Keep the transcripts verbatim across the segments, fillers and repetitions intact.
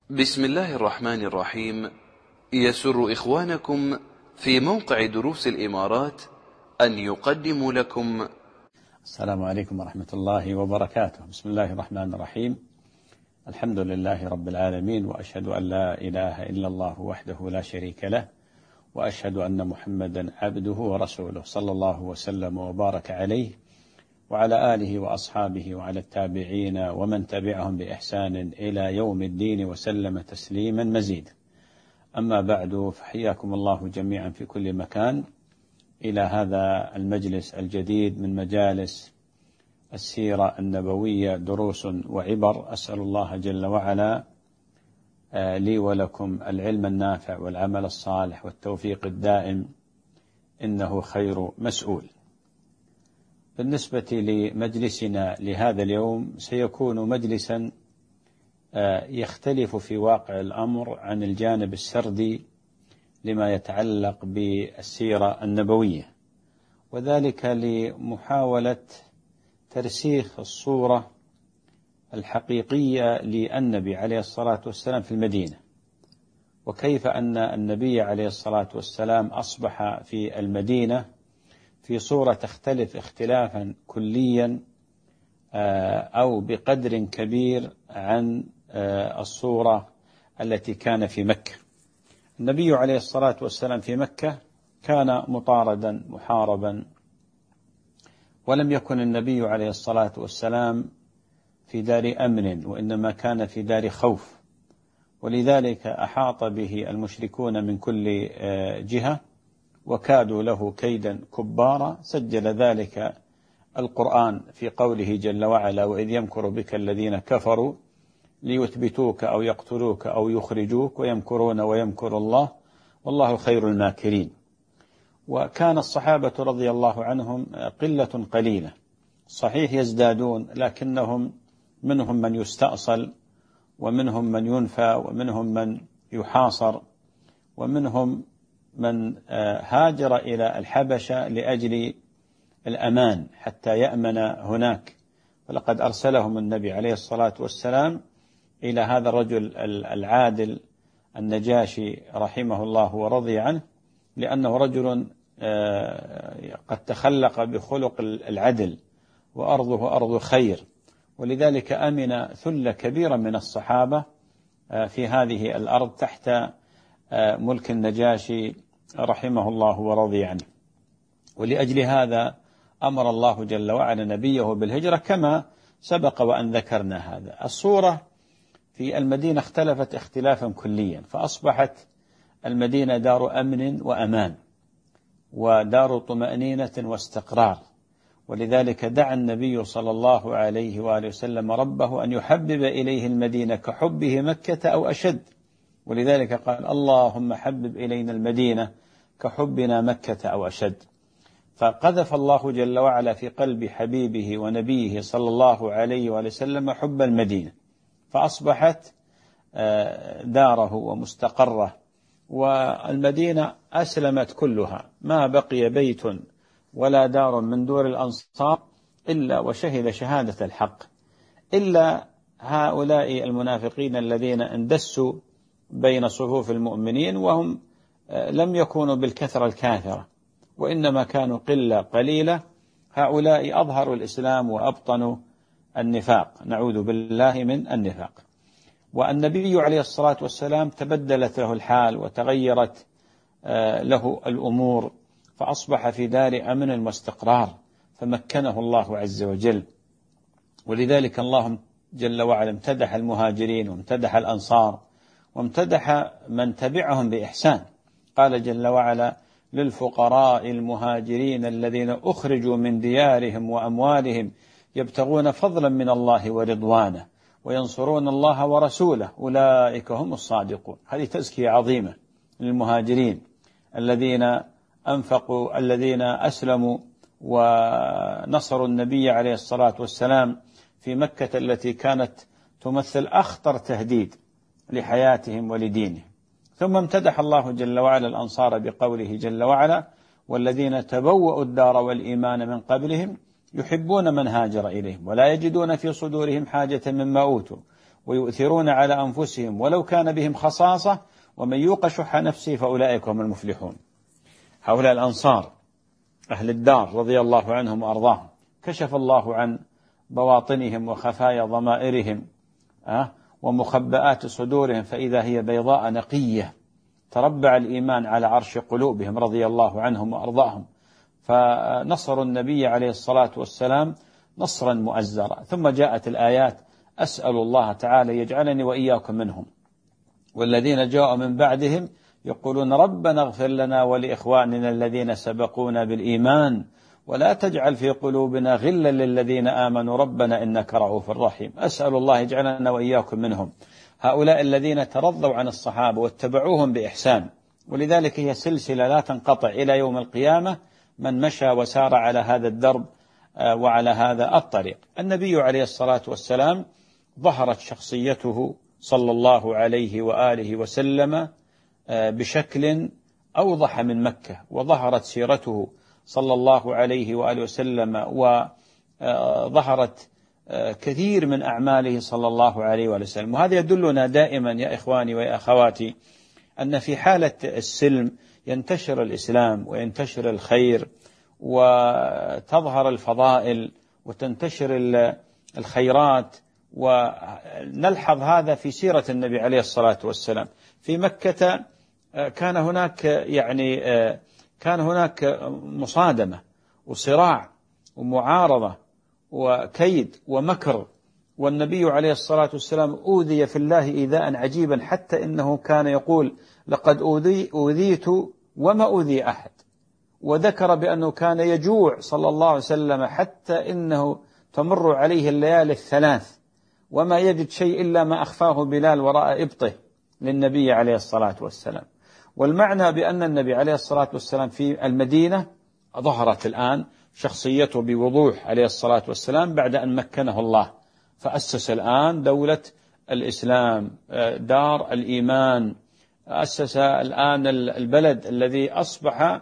بسم الله الرحمن الرحيم. يسر إخوانكم في موقع دروس الإمارات أن يقدموا لكم. السلام عليكم ورحمة الله وبركاته. بسم الله الرحمن الرحيم. الحمد لله رب العالمين، وأشهد أن لا إله إلا الله وحده لا شريك له، وأشهد أن محمدا عبده ورسوله، صلى الله وسلم وبارك عليه وعلى آله وأصحابه وعلى التابعين ومن تبعهم بإحسان إلى يوم الدين وسلم تسليما مزيدا. أما بعد، فحياكم الله جميعا في كل مكان إلى هذا المجلس الجديد من مجالس السيرة النبوية، دروس وعبر. أسأل الله جل وعلا لي ولكم العلم النافع والعمل الصالح والتوفيق الدائم، إنه خير مسؤول. بالنسبة لمجلسنا لهذا اليوم، سيكون مجلسا يختلف في واقع الأمر عن الجانب السردي لما يتعلق بالسيرة النبوية، وذلك لمحاولة ترسيخ الصورة الحقيقية للنبي عليه الصلاة والسلام في المدينة، وكيف أن النبي عليه الصلاة والسلام أصبح في المدينة في صورة تختلف اختلافا كليا أو بقدر كبير عن الصورة التي كان في مكة. النبي عليه الصلاة والسلام في مكة كان مطاردا محاربا، ولم يكن النبي عليه الصلاة والسلام في دار أمن، وإنما كان في دار خوف، ولذلك أحاط به المشركون من كل جهة وكادوا له كيدا كبارا. سجل ذلك القرآن في قوله جل وعلا: وإذ يمكر بك الذين كفروا ليثبتوك أو يقتلوك أو يخرجوك ويمكرون ويمكر الله والله خير الماكرين. وكان الصحابة رضي الله عنهم قلة قليلة، صحيح يزدادون، لكنهم منهم من يستأصل، ومنهم من ينفى، ومنهم من يحاصر، ومنهم من هاجر إلى الحبشة لأجل الأمان حتى يأمن هناك. ولقد أرسلهم النبي عليه الصلاة والسلام إلى هذا الرجل العادل النجاشي رحمه الله ورضي عنه، لأنه رجل قد تخلق بخلق العدل، وأرضه أرض خير، ولذلك أمن ثلة كبيرة من الصحابة في هذه الأرض تحت ملك النجاشي رحمه الله ورضي عنه. ولأجل هذا أمر الله جل وعلا نبيه بالهجرة كما سبق وأن ذكرنا. هذا الصورة في المدينة اختلفت اختلافا كليا، فأصبحت المدينة دار أمن وأمان ودار طمأنينة واستقرار، ولذلك دعا النبي صلى الله عليه وآله وسلم ربه أن يحبب إليه المدينة كحبه مكة أو أشد، ولذلك قال: اللهم حبب إلينا المدينة كحبنا مكة أو أشد. فقذف الله جل وعلا في قلب حبيبه ونبيه صلى الله عليه وآله وسلم حب المدينة، فأصبحت داره ومستقره، والمدينة أسلمت كلها، ما بقي بيت ولا دار من دور الأنصار إلا وشهد شهادة الحق، إلا هؤلاء المنافقين الذين اندسوا بين صفوف المؤمنين، وهم لم يكونوا بالكثرة الكاثرة، وإنما كانوا قلة قليلة. هؤلاء أظهروا الإسلام وأبطنوا النفاق، نعوذ بالله من النفاق. والنبي عليه الصلاة والسلام تبدلت له الحال وتغيرت له الأمور، فأصبح في دار أمن واستقرار، فمكنه الله عز وجل. ولذلك الله جل وعلا امتدح المهاجرين وامتدح الأنصار وامتدح من تبعهم بإحسان. قال جل وعلا: للفقراء المهاجرين الذين أخرجوا من ديارهم وأموالهم يبتغون فضلا من الله ورضوانه وينصرون الله ورسوله أولئك هم الصادقون. هذه تزكية عظيمة للمهاجرين الذين أنفقوا، الذين أسلموا ونصروا النبي عليه الصلاة والسلام في مكة التي كانت تمثل أخطر تهديد لحياتهم ولدينهم. ثم امتدح الله جل وعلا الأنصار بقوله جل وعلا: والذين تبوأوا الدار والإيمان من قبلهم يحبون من هاجر إليهم ولا يجدون في صدورهم حاجة مما أوتوا ويؤثرون على أنفسهم ولو كان بهم خصاصة ومن يوق شح نفسه فأولئك هم المفلحون. هؤلاء الأنصار أهل الدار رضي الله عنهم وأرضاهم كشف الله عن بواطنهم وخفايا ضمائرهم أه ومخبآت صدورهم فإذا هي بيضاء نقية، تربع الإيمان على عرش قلوبهم رضي الله عنهم وأرضاهم، فنصروا النبي عليه الصلاة والسلام نصرا مؤزرا. ثم جاءت الآيات: أسأل الله تعالى يجعلني وإياكم منهم والذين جاءوا من بعدهم يقولون ربنا اغفر لنا ولإخواننا الذين سبقونا بالإيمان ولا تجعل في قلوبنا غلا للذين آمنوا ربنا إنك رؤوف رحيم. أسأل الله يجعلنا وإياكم منهم. هؤلاء الذين ترضوا عن الصحابة واتبعوهم بإحسان، ولذلك هي سلسلة لا تنقطع إلى يوم القيامة، من مشى وسار على هذا الدرب وعلى هذا الطريق. النبي عليه الصلاة والسلام ظهرت شخصيته صلى الله عليه وآله وسلم بشكل أوضح من مكة، وظهرت سيرته صلى الله عليه وآله وسلم، وظهرت كثير من أعماله صلى الله عليه وآله وسلم. وهذا يدلنا دائما يا إخواني ويا أخواتي أن في حالة السلم ينتشر الإسلام وينتشر الخير وتظهر الفضائل وتنتشر الخيرات، ونلحظ هذا في سيرة النبي عليه الصلاة والسلام. في مكة كان هناك يعني كان هناك مصادمة وصراع ومعارضة وكيد ومكر، والنبي عليه الصلاة والسلام أوذي في الله إيذاء عجيبا، حتى إنه كان يقول لقد أوذي أوذيت وما أوذي أحد، وذكر بأنه كان يجوع صلى الله عليه وسلم حتى إنه تمر عليه الليالي الثلاث وما يجد شيء إلا ما أخفاه بلال وراء إبطه للنبي عليه الصلاة والسلام. والمعنى بأن النبي عليه الصلاة والسلام في المدينة ظهرت الآن شخصيته بوضوح عليه الصلاة والسلام بعد أن مكنه الله، فأسس الآن دولة الإسلام، دار الإيمان، أسس الآن البلد الذي أصبح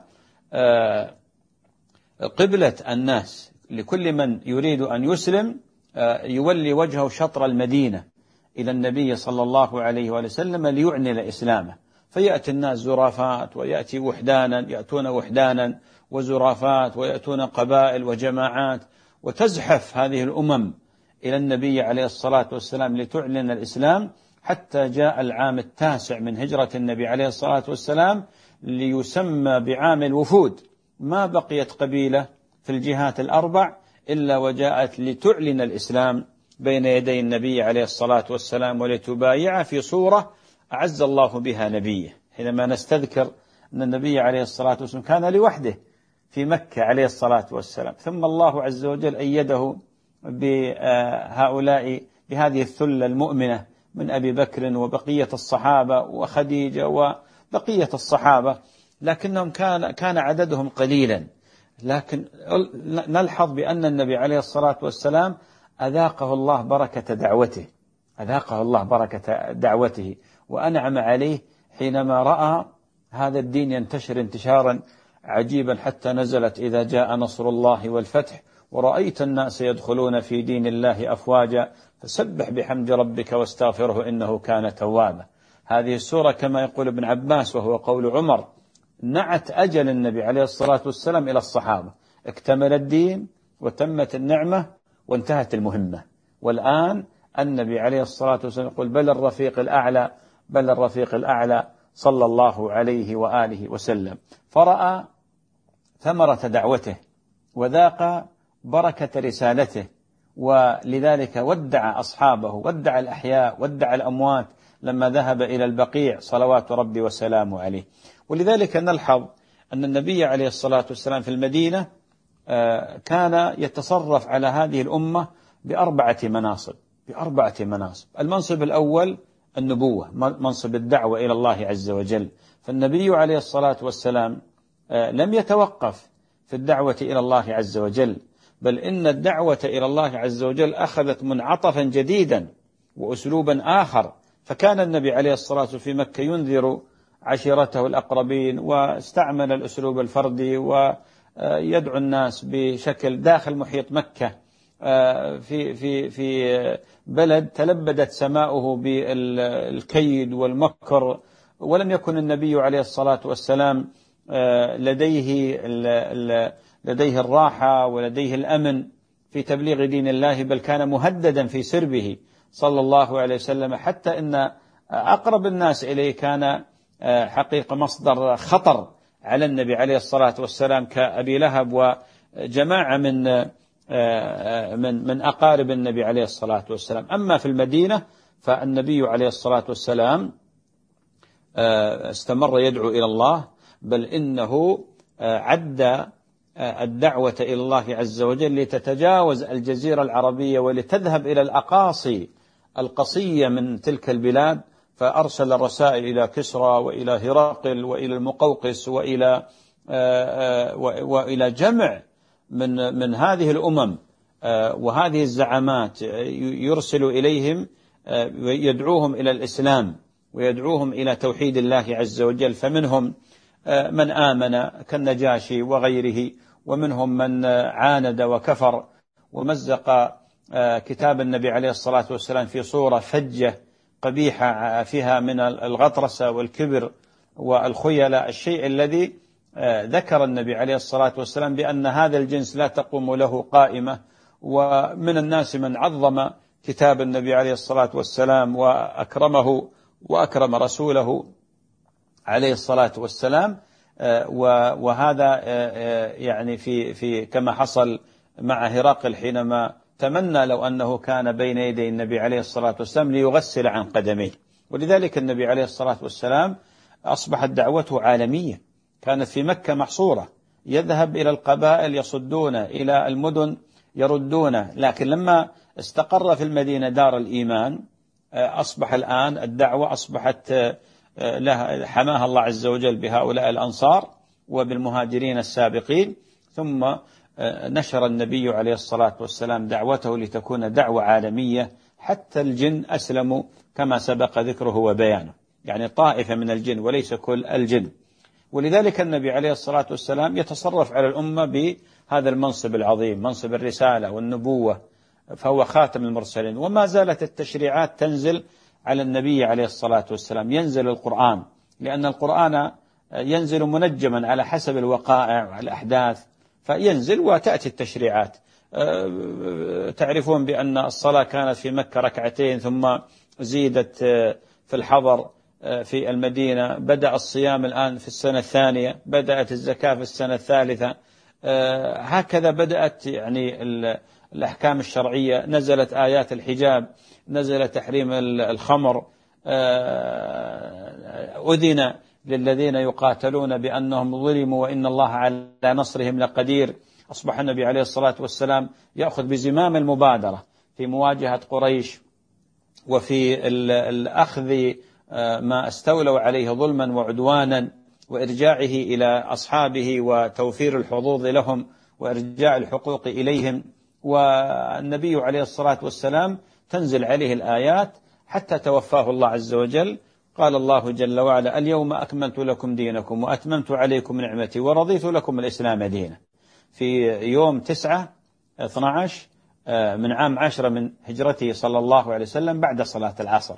قبلة الناس لكل من يريد أن يسلم، يولي وجهه شطر المدينة إلى النبي صلى الله عليه وسلم ليعنل إسلامه، فيأتي الناس زرافات ويأتي وحدانا، يأتون وحدانا وزرافات، ويأتون قبائل وجماعات، وتزحف هذه الأمم إلى النبي عليه الصلاة والسلام لتعلن الإسلام، حتى جاء العام التاسع من هجرة النبي عليه الصلاة والسلام ليسمى بعام الوفود. ما بقيت قبيلة في الجهات الأربع إلا وجاءت لتعلن الإسلام بين يدي النبي عليه الصلاة والسلام ولتبايع في صورة أعز الله بها نبيه. حينما نستذكر أن النبي عليه الصلاة والسلام كان لوحده في مكة عليه الصلاة والسلام، ثم الله عز وجل أيده بهؤلاء بهذه الثلة المؤمنة من أبي بكر وبقية الصحابة وخديجة وبقية الصحابة، لكنهم كان كان عددهم قليلا. لكن نلحظ بأن النبي عليه الصلاة والسلام أذاقه الله بركة دعوته أذاقه الله بركة دعوته وأنعم عليه حينما رأى هذا الدين ينتشر انتشارا عجيبا، حتى نزلت إذا جاء نصر الله والفتح ورأيت الناس يدخلون في دين الله أفواجا فسبح بحمد ربك واستغفره إنه كان توابا. هذه السورة كما يقول ابن عباس وهو قول عمر نعت أجل النبي عليه الصلاة والسلام إلى الصحابة، اكتمل الدين وتمت النعمة وانتهت المهمة، والآن النبي عليه الصلاة والسلام يقول بل الرفيق الأعلى بل الرفيق الأعلى صلى الله عليه وآله وسلم. فرأى ثمرة دعوته وذاق بركة رسالته، ولذلك ودع أصحابه، ودع الأحياء، ودع الأموات لما ذهب إلى البقيع صلوات ربي وسلامه عليه. ولذلك نلحظ أن النبي عليه الصلاة والسلام في المدينة كان يتصرف على هذه الأمة بأربعة مناصب بأربعة مناصب المنصب الأول النبوة، منصب الدعوة إلى الله عز وجل. فالنبي عليه الصلاة والسلام لم يتوقف في الدعوة إلى الله عز وجل، بل إن الدعوة إلى الله عز وجل أخذت منعطفا جديدا وأسلوبا آخر. فكان النبي عليه الصلاة والسلام في مكة ينذر عشيرته الأقربين، واستعمل الأسلوب الفردي ويدعو الناس بشكل داخل محيط مكة في في في بلد تلبدت سماؤه بالكيد والمكر، ولم يكن النبي عليه الصلاة والسلام لديه لديه الراحة ولديه الأمن في تبليغ دين الله، بل كان مهددا في سربه صلى الله عليه وسلم، حتى إن أقرب الناس إليه كان حقيقة مصدر خطر على النبي عليه الصلاة والسلام كأبي لهب وجماعة من من من أقارب النبي عليه الصلاة والسلام. أما في المدينة فالنبي عليه الصلاة والسلام استمر يدعو إلى الله، بل إنه عد الدعوة إلى الله عز وجل لتتجاوز الجزيرة العربية ولتذهب إلى الأقاصي القصية من تلك البلاد، فأرسل الرسائل إلى كسرى وإلى هرقل وإلى المقوقس وإلى وإلى جمع من من هذه الأمم وهذه الزعامات، يرسل إليهم يدعوهم إلى الإسلام ويدعوهم إلى توحيد الله عز وجل. فمنهم من آمن كالنجاشي وغيره، ومنهم من عاند وكفر ومزق كتاب النبي عليه الصلاة والسلام في صورة فجة قبيحة فيها من الغطرسة والكبر والخيلة، الشيء الذي ذكر النبي عليه الصلاة والسلام بأن هذا الجنس لا تقوم له قائمة. ومن الناس من عظم كتاب النبي عليه الصلاة والسلام وأكرمه وأكرم رسوله عليه الصلاة والسلام، وهذا يعني في في كما حصل مع هرقل حينما تمنى لو أنه كان بين يدي النبي عليه الصلاة والسلام ليغسل عن قدميه. ولذلك النبي عليه الصلاة والسلام أصبحت دعوته عالمية، كانت في مكة محصورة، يذهب إلى القبائل يصدون، إلى المدن يردون، لكن لما استقر في المدينة دار الإيمان أصبح الآن الدعوة أصبحت لها حماها الله عز وجل بهؤلاء الأنصار وبالمهاجرين السابقين. ثم نشر النبي عليه الصلاة والسلام دعوته لتكون دعوة عالمية، حتى الجن أسلموا كما سبق ذكره وبيانه، يعني طائفة من الجن وليس كل الجن. ولذلك النبي عليه الصلاة والسلام يتصرف على الأمة بهذا المنصب العظيم، منصب الرسالة والنبوة، فهو خاتم المرسلين. وما زالت التشريعات تنزل على النبي عليه الصلاة والسلام، ينزل القرآن، لأن القرآن ينزل منجما على حسب الوقائع والأحداث، فينزل وتأتي التشريعات. تعرفون بأن الصلاة كانت في مكة ركعتين، ثم زيدت في الحضر في المدينة، بدأ الصيام الآن في السنة الثانية، بدأت الزكاة في السنة الثالثة، هكذا بدأت يعني الأحكام الشرعية، نزلت آيات الحجاب، نزل تحريم الخمر، أذن للذين يقاتلون بأنهم ظلموا وإن الله على نصرهم لقدير. أصبح النبي عليه الصلاة والسلام يأخذ بزمام المبادرة في مواجهة قريش وفي الأخذ ما استولوا عليه ظلما وعدوانا وإرجاعه إلى أصحابه وتوفير الحظوظ لهم وإرجاع الحقوق إليهم. والنبي عليه الصلاة والسلام تنزل عليه الآيات حتى توفاه الله عز وجل. قال الله جل وعلا: اليوم أكملت لكم دينكم وأتممت عليكم نعمتي ورضيت لكم الإسلام دينا، في يوم تسعة اثنى عشر من عام عشرة من هجرته صلى الله عليه وسلم بعد صلاة العصر.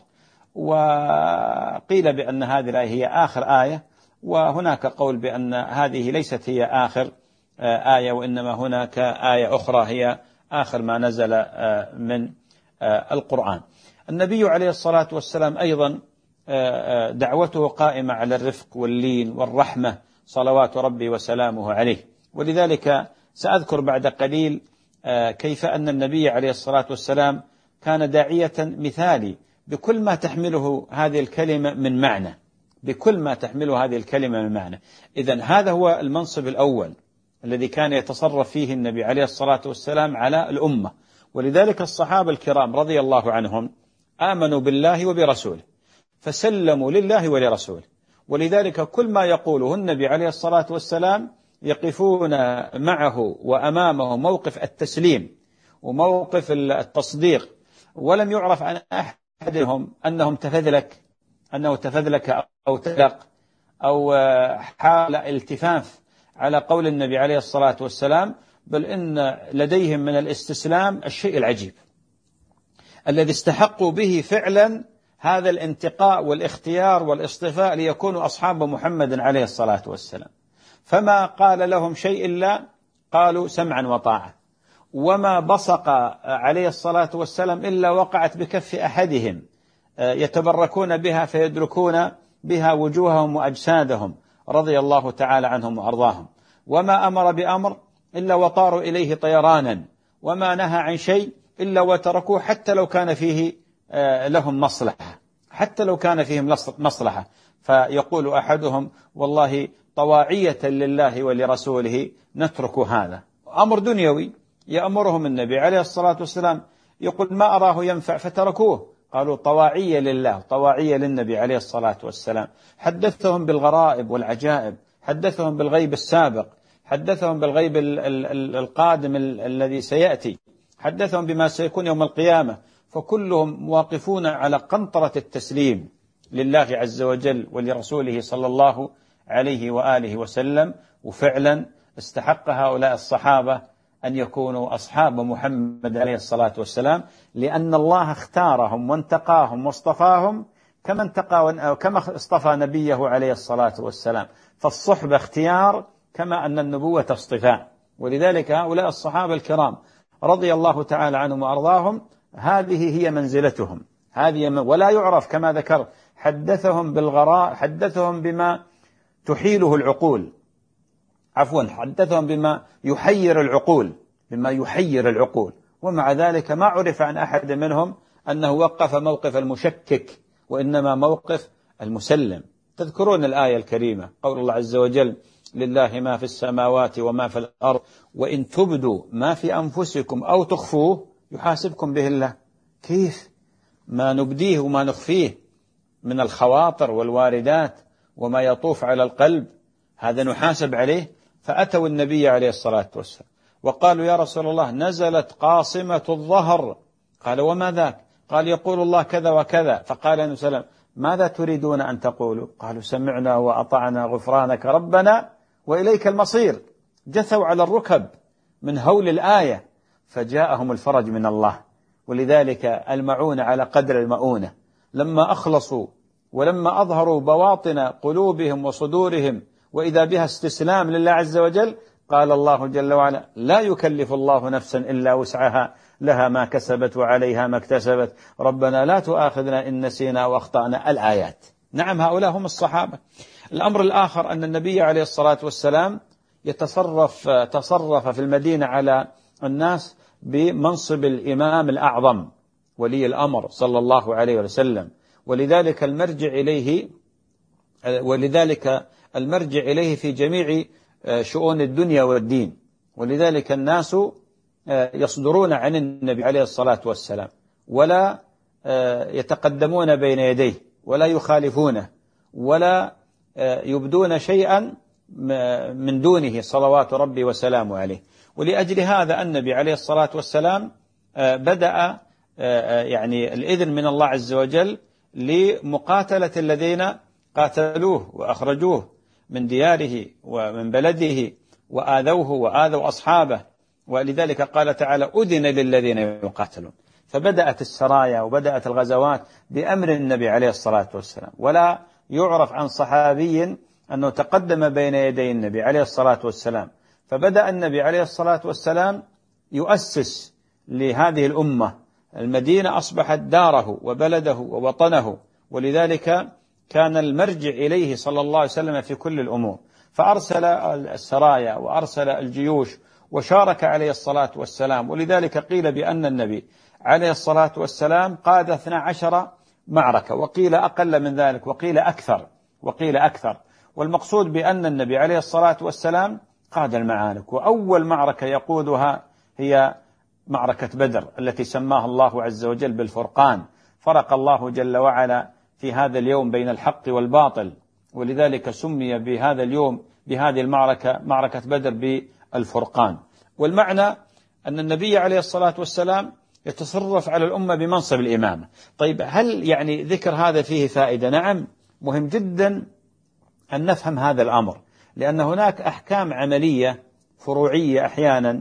وقيل بأن هذه الآية هي آخر آية، وهناك قول بأن هذه ليست هي آخر آية، وإنما هناك آية أخرى هي آخر ما نزل من القرآن. النبي عليه الصلاة والسلام أيضا دعوته قائمة على الرفق واللين والرحمة صلوات ربي وسلامه عليه. ولذلك سأذكر بعد قليل كيف أن النبي عليه الصلاة والسلام كان داعية مثالي بكل ما تحمله هذه الكلمة من معنى، بكل ما تحمله هذه الكلمة من معنى. إذن هذا هو المنصب الأول الذي كان يتصرف فيه النبي عليه الصلاة والسلام على الأمة. ولذلك الصحابة الكرام رضي الله عنهم آمنوا بالله وبرسوله، فسلموا لله ولرسوله. ولذلك كل ما يقوله النبي عليه الصلاة والسلام يقفون معه وأمامه موقف التسليم وموقف التصديق، ولم يعرف عن أحدهم أنهم تفذلك أنه تفذلك أو تلق أو حال التفاف على قول النبي عليه الصلاة والسلام، بل إن لديهم من الاستسلام الشيء العجيب الذي استحقوا به فعلا هذا الانتقاء والاختيار والاصطفاء ليكونوا أصحاب محمد عليه الصلاة والسلام. فما قال لهم شيء إلا قالوا سمعا وطاعة، وما بصق عليه الصلاة والسلام إلا وقعت بكف أحدهم يتبركون بها فيدركون بها وجوههم وأجسادهم رضي الله تعالى عنهم وأرضاهم. وما أمر بأمر إلا وطاروا إليه طيرانا، وما نهى عن شيء إلا وتركوه حتى لو كان فيه لهم مصلحة، حتى لو كان فيهم مصلحة. فيقول أحدهم والله طواعية لله ولرسوله نترك هذا، أمر دنيوي يأمرهم النبي عليه الصلاة والسلام، يقول ما أراه ينفع فتركوه، قالوا طواعية لله طواعية للنبي عليه الصلاة والسلام. حدثهم بالغرائب والعجائب، حدثهم بالغيب السابق، حدثهم بالغيب القادم الذي سيأتي، حدثهم بما سيكون يوم القيامة. فكلهم واقفون على قنطرة التسليم لله عز وجل ولرسوله صلى الله عليه وآله وسلم. وفعلا استحق هؤلاء الصحابة أن يكونوا أصحاب محمد عليه الصلاة والسلام، لأن الله اختارهم وانتقاهم واصطفاهم كما انتقى كما اصطفى نبيه عليه الصلاة والسلام. فالصحبة اختيار كما أن النبوة اصطفاء. ولذلك هؤلاء الصحابة الكرام رضي الله تعالى عنهم وأرضاهم هذه هي منزلتهم، هذه من ولا يعرف كما ذكر. حدثهم بالغراء، حدثهم بما تحيله العقول، عفوا حدثهم بما يحير العقول، بما يحير العقول. ومع ذلك ما عرف عن أحد منهم أنه وقف موقف المشكك، وإنما موقف المسلم. تذكرون الآية الكريمة قول الله عز وجل لله ما في السماوات وما في الأرض وإن تبدوا ما في أنفسكم أو تخفوه يحاسبكم به الله. كيف ما نبديه وما نخفيه من الخواطر والواردات وما يطوف على القلب هذا نحاسب عليه. فأتوا النبي عليه الصلاة والسلام وقالوا يا رسول الله نزلت قاصمة الظهر. قال وما ذاك؟ قال يقول الله كذا وكذا. فقال النبي صلى الله عليه وسلم ماذا تريدون أن تقولوا؟ قالوا سمعنا وأطعنا غفرانك ربنا وإليك المصير. جثوا على الركب من هول الآية، فجاءهم الفرج من الله. ولذلك المعونة على قدر المؤونة. لما أخلصوا ولما أظهروا بواطن قلوبهم وصدورهم وإذا بها استسلام لله عز وجل، قال الله جل وعلا لا يكلف الله نفسا إلا وسعها لها ما كسبت وعليها ما اكتسبت ربنا لا تؤاخذنا إن نسينا وأخطأنا. الآيات. نعم هؤلاء هم الصحابة. الأمر الآخر أن النبي عليه الصلاة والسلام يتصرف تصرف في المدينة على الناس بمنصب الإمام الأعظم ولي الأمر صلى الله عليه وسلم. ولذلك المرجع إليه ولذلك المرجع إليه في جميع شؤون الدنيا والدين. ولذلك الناس يصدرون عن النبي عليه الصلاة والسلام ولا يتقدمون بين يديه ولا يخالفونه ولا يبدون شيئا من دونه صلوات ربي وسلامه عليه. ولأجل هذا النبي عليه الصلاة والسلام بدأ يعني الإذن من الله عز وجل لمقاتلة الذين قاتلوه وأخرجوه من دياره ومن بلده وآذوه وآذوا أصحابه. ولذلك قال تعالى أذن للذين يقاتلون. فبدأت السرايا وبدأت الغزوات بأمر النبي عليه الصلاة والسلام. ولا يعرف عن صحابي أنه تقدم بين يدي النبي عليه الصلاة والسلام. فبدأ النبي عليه الصلاة والسلام يؤسس لهذه الأمة. المدينة أصبحت داره وبلده ووطنه. ولذلك كان المرجع إليه صلى الله عليه وسلم في كل الأمور. فأرسل السرايا وأرسل الجيوش وشارك عليه الصلاة والسلام. ولذلك قيل بأن النبي عليه الصلاة والسلام قاد اثنا عشر معركة، وقيل أقل من ذلك وقيل أكثر وقيل أكثر. والمقصود بأن النبي عليه الصلاة والسلام قاد المعارك. وأول معركة يقودها هي معركة بدر التي سماها الله عز وجل بالفرقان. فرق الله جل وعلا في هذا اليوم بين الحق والباطل. ولذلك سمي بهذا اليوم بهذه المعركة معركة بدر بالفرقان. والمعنى أن النبي عليه الصلاة والسلام يتصرف على الأمة بمنصب الإمامة. طيب هل يعني ذكر هذا فيه فائدة؟ نعم، مهم جدا أن نفهم هذا الأمر، لأن هناك أحكام عملية فروعية أحيانا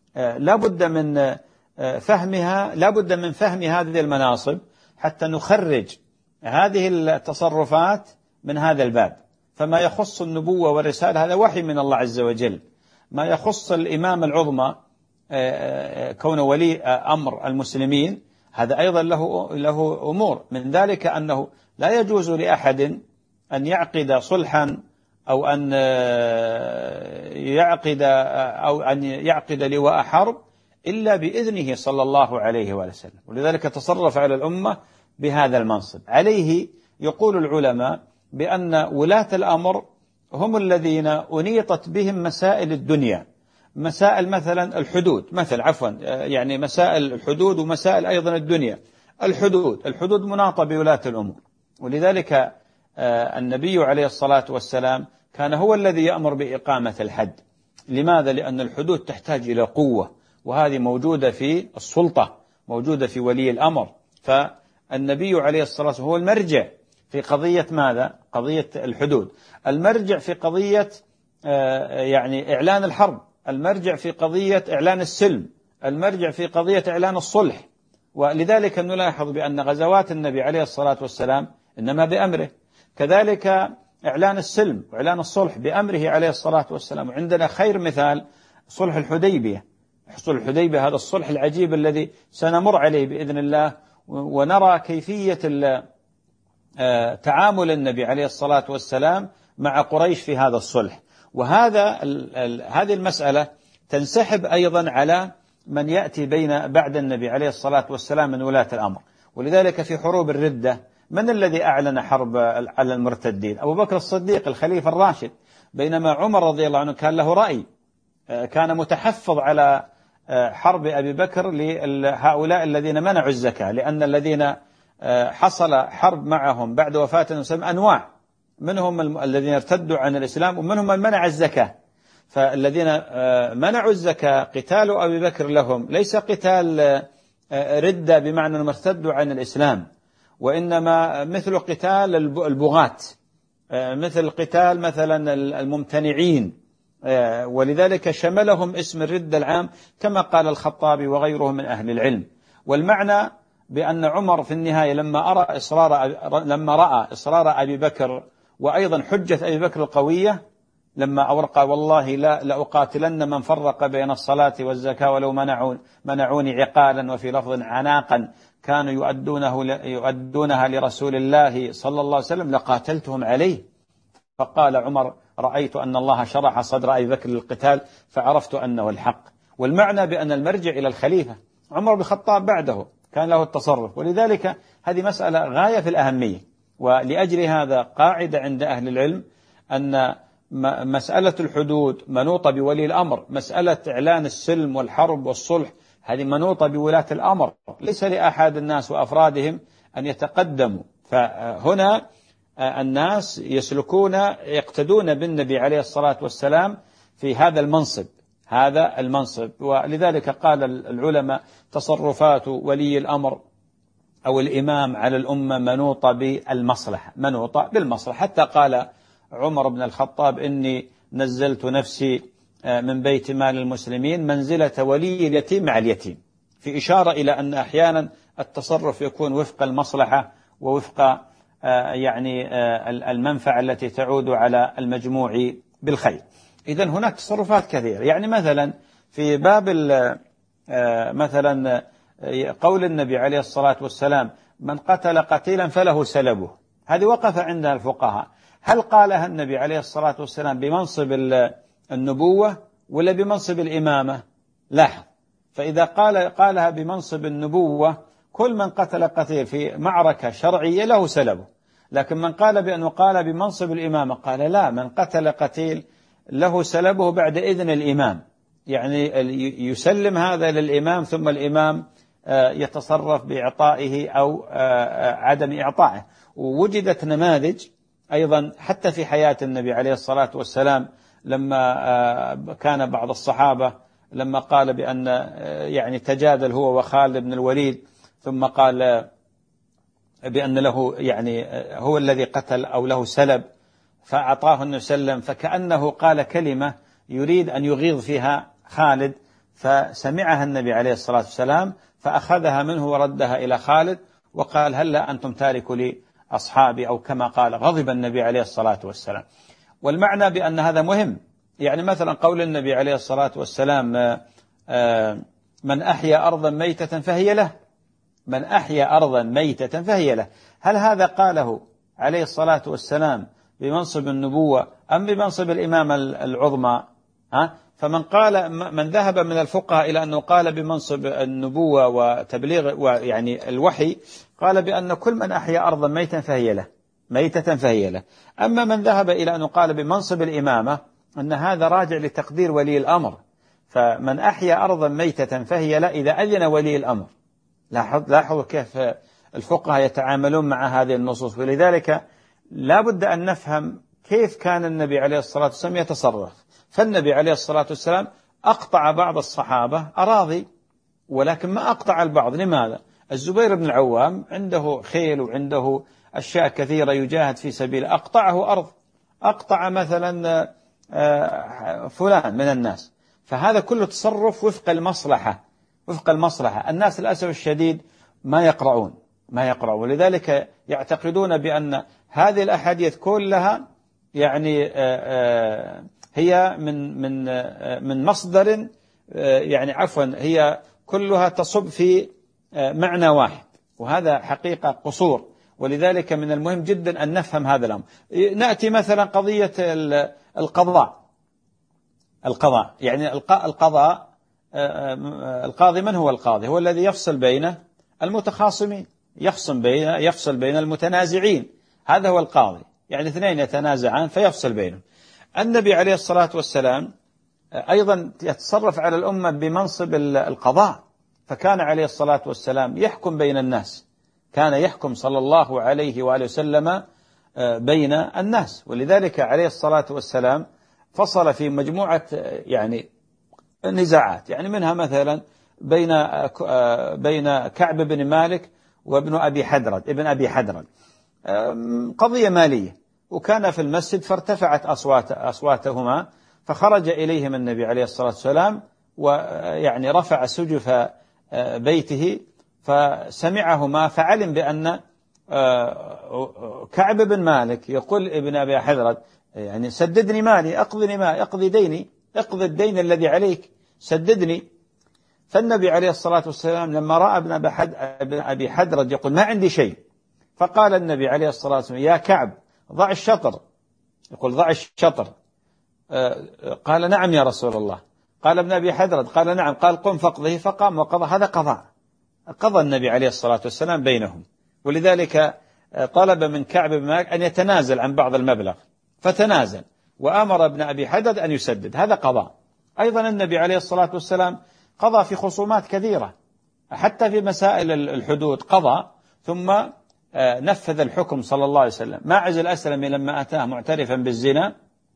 لا بد من فهمها، لا بد من فهم هذه المناصب حتى نخرج هذه التصرفات من هذا الباب. فما يخص النبوة والرسالة هذا وحي من الله عز وجل. ما يخص الإمام العظمى كون ولي أمر المسلمين هذا أيضا له له أمور، من ذلك أنه لا يجوز لأحد أن يعقد صلحا أو أن يعقد أو أن يعقد لواء حرب إلا بإذنه صلى الله عليه وسلم، ولذلك تصرف على الأمة بهذا المنصب. عليه يقول العلماء بأن ولاة الأمر هم الذين أنيطت بهم مسائل الدنيا، مسائل مثلا الحدود، مثل عفوا يعني مسائل الحدود ومسائل أيضا الدنيا. الحدود الحدود مناطة بولاة الأمور، ولذلك النبي عليه الصلاة والسلام كان هو الذي يأمر بإقامة الحد. لماذا؟ لأن الحدود تحتاج إلى قوة، وهذه موجودة في السلطة، موجودة في ولي الأمر. فالنبي عليه الصلاة والسلام هو المرجع في قضية ماذا؟ قضية الحدود، المرجع في قضية يعني إعلان الحرب، المرجع في قضية إعلان السلم، المرجع في قضية إعلان الصلح. ولذلك نلاحظ بأن غزوات النبي عليه الصلاة والسلام إنما بأمره، كذلك إعلان السلم وإعلان الصلح بأمره عليه الصلاة والسلام. وعندنا خير مثال صلح الحديبية، صلح الحديبية هذا الصلح العجيب الذي سنمر عليه بإذن الله، ونرى كيفية تعامل النبي عليه الصلاة والسلام مع قريش في هذا الصلح. وهذا هذه المسألة تنسحب أيضا على من يأتي بين بعد النبي عليه الصلاة والسلام من ولاة الأمر. ولذلك في حروب الردة من الذي أعلن حرب على المرتدين؟ أبو بكر الصديق الخليفة الراشد، بينما عمر رضي الله عنه كان له رأي، كان متحفظ على حرب أبي بكر لهؤلاء الذين منعوا الزكاة، لأن الذين حصل حرب معهم بعد وفاة النبي صلى الله عليه وسلم أنواع، منهم الذين ارتدوا عن الإسلام ومنهم من منع الزكاة. فالذين منعوا الزكاة قتال أبي بكر لهم ليس قتال ردة بمعنى أنهم ارتدوا عن الإسلام، وإنما مثل قتال البغاة، مثل قتال مثلا الممتنعين، ولذلك شملهم اسم الردة العام كما قال الخطابي وغيره من أهل العلم. والمعنى بأن عمر في النهاية لما أرى إصرار لما رأى إصرار أبي بكر وأيضا حجة أبي بكر القوية، لما أورقى والله لا لأقاتلن من فرق بين الصلاة والزكاة ولو منعون منعوني عقالا، وفي لفظ عناقا كانوا يؤدونه يؤدونها لرسول الله صلى الله عليه وسلم لقاتلتهم عليه. فقال عمر رأيت أن الله شرح صدر أبي بكر للقتال فعرفت أنه الحق. والمعنى بأن المرجع إلى الخليفة عمر بن الخطاب بعده كان له التصرف، ولذلك هذه مسألة غاية في الأهمية. ولأجل هذا قاعدة عند أهل العلم أن مسألة الحدود منوطة بولي الأمر، مسألة إعلان السلم والحرب والصلح هذه منوطة بولاة الأمر، ليس لأحد الناس وأفرادهم أن يتقدموا. فهنا الناس يسلكون يقتدون بالنبي عليه الصلاة والسلام في هذا المنصب هذا المنصب ولذلك قال العلماء تصرفات ولي الأمر أو الإمام على الأمة منوطة بالمصلحة منوطة بالمصلحة حتى قال عمر بن الخطاب إني نزلت نفسي من بيت مال المسلمين منزلة ولي اليتيم مع اليتيم، في إشارة إلى أن أحيانا التصرف يكون وفق المصلحة ووفق يعني المنفعة التي تعود على المجموع بالخير. إذن هناك تصرفات كثيرة، يعني مثلا في باب مثلا قول النبي عليه الصلاة والسلام من قتل قتيلا فله سلبه، هذه وقف عندها الفقهاء، هل قالها النبي عليه الصلاة والسلام بمنصب النبوة ولا بمنصب الإمامة؟ لاحظ، فإذا قال قالها بمنصب النبوة كل من قتل قتيل في معركة شرعية له سلبه، لكن من قال بأنه قال بمنصب الإمامة قال لا، من قتل قتيل له سلبه بعد إذن الإمام، يعني يسلم هذا للإمام ثم الإمام يتصرف بإعطائه أو عدم إعطائه. ووجدت نماذج أيضا حتى في حياة النبي عليه الصلاة والسلام لما كان بعض الصحابة لما قال بأن يعني تجادل هو وخالد بن الوليد ثم قال بأن له يعني هو الذي قتل أو له سلب، فأعطاه النبي صلى الله عليه وسلم، فكأنه قال كلمة يريد أن يغيظ فيها خالد، فسمعها النبي عليه الصلاة والسلام فأخذها منه وردها إلى خالد وقال هلا أنتم تاركوا لي أصحابي، أو كما قال غضب النبي عليه الصلاة والسلام. والمعنى بأن هذا مهم. يعني مثلا قول النبي عليه الصلاة والسلام من أحيا أرضا ميتة فهي له، من أحيا أرضا ميتة فهي له، هل هذا قاله عليه الصلاة والسلام بمنصب النبوة أم بمنصب الإمامة العظمى؟ ها؟ فمن قال من ذهب من الفقهاء إلى أنه قال بمنصب النبوة وتبليغ ويعني الوحي، قال بأن كل من أحيا أرضا ميتا فهي له، ميتة فهي له. أما من ذهب إلى أنه قال بمنصب الإمامة أن هذا راجع لتقدير ولي الأمر، فمن أحيا أرضا ميتة فهي له إذا أذن ولي الأمر. لاحظوا كيف الفقهاء يتعاملون مع هذه النصوص. ولذلك لا بد أن نفهم كيف كان النبي عليه الصلاة والسلام يتصرف. فالنبي عليه الصلاة والسلام أقطع بعض الصحابة أراضي، ولكن ما أقطع البعض. لماذا؟ الزبير بن العوام عنده خيل وعنده أشياء كثيرة يجاهد في سبيل، أقطعه أرض، أقطع مثلا فلان من الناس. فهذا كله تصرف وفق المصلحة، وفق المصلحة. الناس للأسف الشديد ما يقرؤون ما يقرؤون ولذلك يعتقدون بأن هذه الأحاديث كلها يعني هي من من من مصدر، يعني عفوا هي كلها تصب في معنى واحد، وهذا حقيقة قصور. ولذلك من المهم جدا أن نفهم هذا الأمر. نأتي مثلا قضية القضاء. القضاء يعني القضاء القاضي من هو القاضي؟ هو الذي يفصل بين المتخاصمين، يفصل بين يفصل بين المتنازعين، هذا هو القاضي. يعني اثنين يتنازعان فيفصل بينهم. النبي عليه الصلاة والسلام أيضا يتصرف على الأمة بمنصب القضاء، فكان عليه الصلاة والسلام يحكم بين الناس، كان يحكم صلى الله عليه وآله وسلم بين الناس. ولذلك عليه الصلاة والسلام فصل في مجموعة يعني نزاعات، يعني منها مثلا بين بين كعب بن مالك وابن أبي حدرد ابن أبي حدرد، قضية مالية، وكان في المسجد فارتفعت أصوات أصواتهما، فخرج إليهم النبي عليه الصلاة والسلام ويعني رفع سجف بيته فسمعهما، فعلم بأن كعب بن مالك يقول ابن أبي حدرد يعني سددني مالي، أقضني ما أقضي ديني، اقضي الدين الذي عليك، سددني. فالنبي عليه الصلاة والسلام لما رأى ابن أبي حدرد يقول ما عندي شيء، فقال النبي عليه الصلاة والسلام يا كعب ضع الشطر، يقول ضع الشطر، قال نعم يا رسول الله. قال ابن أبي حدرد قال نعم، قال قم فاقضه، فقام وقضى. هذا قضاء، قضى النبي عليه الصلاة والسلام بينهم. ولذلك طلب من كعب بن مالك أن يتنازل عن بعض المبلغ، فتنازل وأمر ابن أبي حدرد أن يسدد، هذا قضاء. أيضا النبي عليه الصلاة والسلام قضى في خصومات كثيرة، حتى في مسائل الحدود قضى ثم نفذ الحكم صلى الله عليه وسلم. ماعز الأسلمي لما أتاه معترفا بالزنا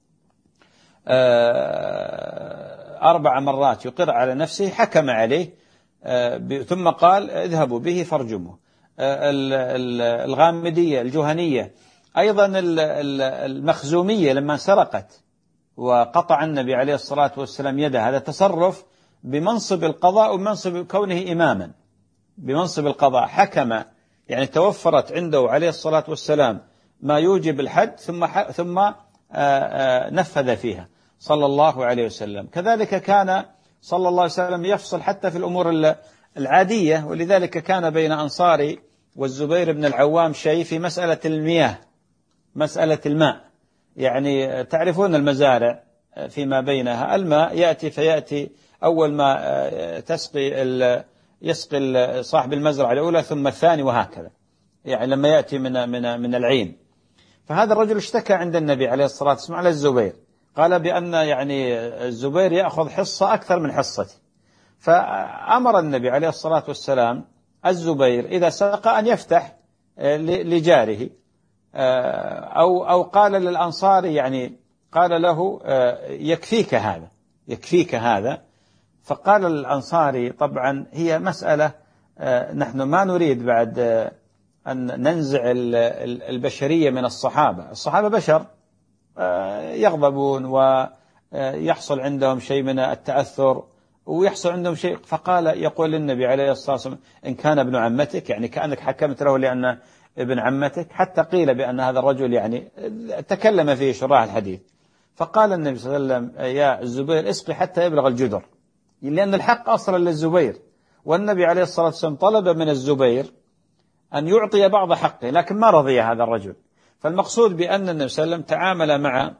أربع مرات يقر على نفسه، حكم عليه ثم قال اذهبوا به فارجموه. الغامدية الجهنية أيضا المخزومية لما سرقت وقطع النبي عليه الصلاة والسلام يده، هذا تصرف بمنصب القضاء ومنصب كونه إماما، بمنصب القضاء حكم، يعني توفرت عنده عليه الصلاة والسلام ما يوجب الحد ثم ثم نفذ فيها صلى الله عليه وسلم. كذلك كان صلى الله عليه وسلم يفصل حتى في الأمور العادية. ولذلك كان بين أنصاري والزبير بن العوام شيء في مسألة المياه، مسألة الماء. يعني تعرفون المزارع فيما بينها، الماء يأتي فيأتي أول ما تسقي يسقي صاحب المزرعة الأولى ثم الثاني وهكذا، يعني لما يأتي من من من العين. فهذا الرجل اشتكى عند النبي عليه الصلاة والسلام على الزبير، قال بأن يعني الزبير يأخذ حصة أكثر من حصتي. فأمر النبي عليه الصلاة والسلام الزبير إذا سقى أن يفتح لجاره، أو أو قال للأنصار، يعني قال له يكفيك هذا، يكفيك هذا. فقال الأنصاري طبعا هي مسألة نحن ما نريد بعد أن ننزع البشرية من الصحابة، الصحابة بشر يغضبون ويحصل عندهم شيء من التأثر ويحصل عندهم شيء، فقال يقول للنبي عليه الصلاة والسلام إن كان ابن عمتك، يعني كأنك حكمت له لأنه ابن عمتك، حتى قيل بأن هذا الرجل يعني تكلم فيه شراح الحديث. فقال النبي صلى الله عليه وسلم يا الزبير اسقي حتى يبلغ الجدر، لأن الحق أصلا للزبير، والنبي عليه الصلاة والسلام طلب من الزبير أن يعطي بعض حقه، لكن ما رضي هذا الرجل. فالمقصود بأن النبي صلى الله عليه وسلم تعامل مع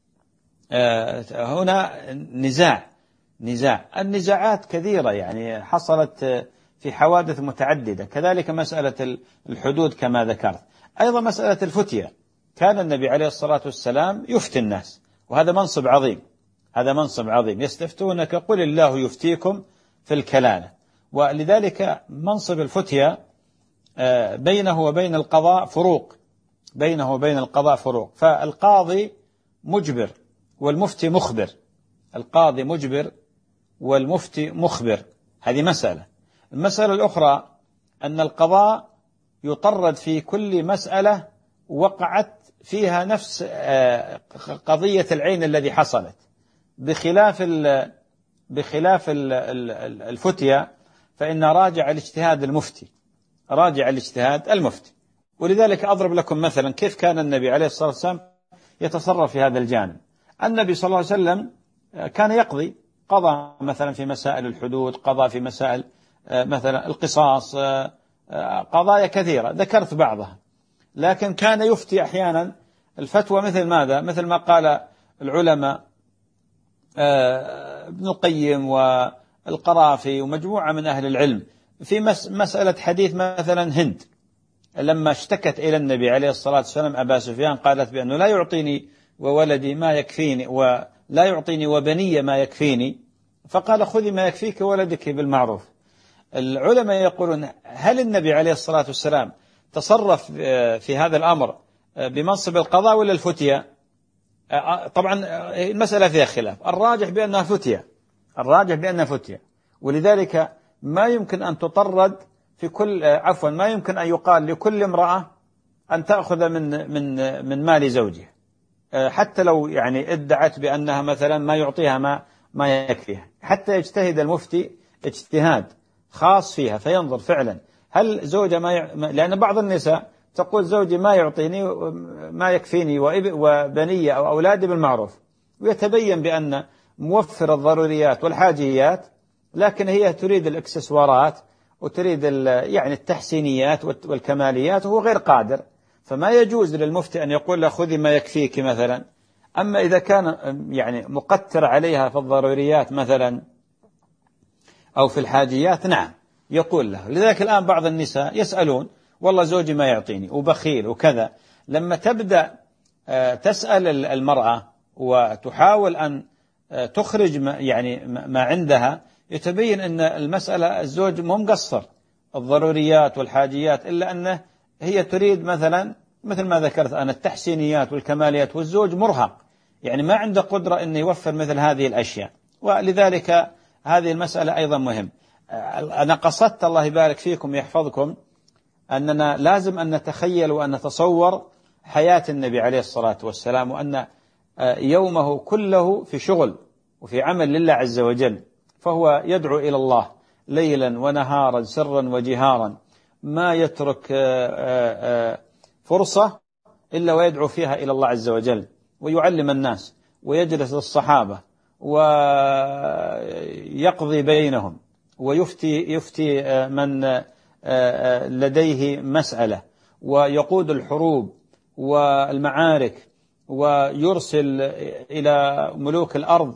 هنا نزاع نزاع النزاعات كثيرة يعني حصلت في حوادث متعددة، كذلك مسألة الحدود كما ذكرت، أيضا مسألة الفتية، كان النبي عليه الصلاة والسلام يفتي الناس، وهذا منصب عظيم، هذا منصب عظيم، يستفتونك قل الله يفتيكم في الكلالة. ولذلك منصب الفتية بينه وبين القضاء فروق، بينه وبين القضاء فروق، فالقاضي مجبر والمفتي مخبر، القاضي مجبر والمفتي مخبر، هذه مسألة. المسألة الأخرى أن القضاء يطرد في كل مسألة وقعت فيها نفس قضية العين الذي حصلت، بخلاف بخلاف الفتية فإن راجع الاجتهاد المفتي، راجع الاجتهاد المفتي. ولذلك أضرب لكم مثلا كيف كان النبي عليه الصلاة والسلام يتصرف في هذا الجانب. النبي صلى الله عليه وسلم كان يقضي، قضى مثلا في مسائل الحدود، قضى في مسائل مثلا القصاص، قضايا كثيرة ذكرت بعضها، لكن كان يفتي أحيانا الفتوى مثل ماذا؟ مثل ما قال العلماء ابن القيم والقرافي ومجموعة من أهل العلم في مسألة حديث مثلا هند لما اشتكت إلى النبي عليه الصلاة والسلام أبا سفيان، قالت بأنه لا يعطيني وولدي ما يكفيني ولا يعطيني وبني ما يكفيني، فقال خذي ما يكفيك ولدك بالمعروف. العلماء يقولون هل النبي عليه الصلاة والسلام تصرف في هذا الأمر بمنصب القضاء ولا الفتية؟ طبعا المسألة فيها خلاف، الراجح بأنها فتية، الراجح بأنها فتية، ولذلك ما يمكن أن تطرد في كل عفوا ما يمكن أن يقال لكل امرأة أن تأخذ من من من مال زوجها، حتى لو يعني ادعت بأنها مثلا ما يعطيها ما ما يكفيها، حتى يجتهد المفتي اجتهاد خاص فيها فينظر فعلا هل زوجة ما ي... لأن بعض النساء تقول زوجي ما يعطيني ما يكفيني وبنية أو أولادي بالمعروف، ويتبين بأن موفر الضروريات والحاجيات، لكن هي تريد الإكسسوارات وتريد يعني التحسينيات والكماليات وهو غير قادر، فما يجوز للمفتي أن يقول له خذي ما يكفيك مثلا. أما إذا كان يعني مقتر عليها في الضروريات مثلا أو في الحاجيات نعم يقول له. لذلك الآن بعض النساء يسألون والله زوجي ما يعطيني وبخيل وكذا، لما تبدأ تسأل المرأة وتحاول أن تخرج ما يعني ما عندها، يتبين أن المسألة الزوج مو مقصر الضروريات والحاجيات، إلا أنه هي تريد مثلا مثل ما ذكرت أنا التحسينيات والكماليات، والزوج مرهق يعني ما عنده قدرة أن يوفر مثل هذه الأشياء. ولذلك هذه المسألة أيضا مهم. أنا قصدت الله يبارك فيكم يحفظكم أننا لازم أن نتخيل وأن نتصور حياة النبي عليه الصلاة والسلام، وأن يومه كله في شغل وفي عمل لله عز وجل، فهو يدعو إلى الله ليلا ونهارا سرا وجهارا، ما يترك فرصة إلا ويدعو فيها إلى الله عز وجل ويعلم الناس ويجلس الصحابة ويقضي بينهم ويفتي يفتي من لديه مسألة، ويقود الحروب والمعارك، ويرسل إلى ملوك الأرض،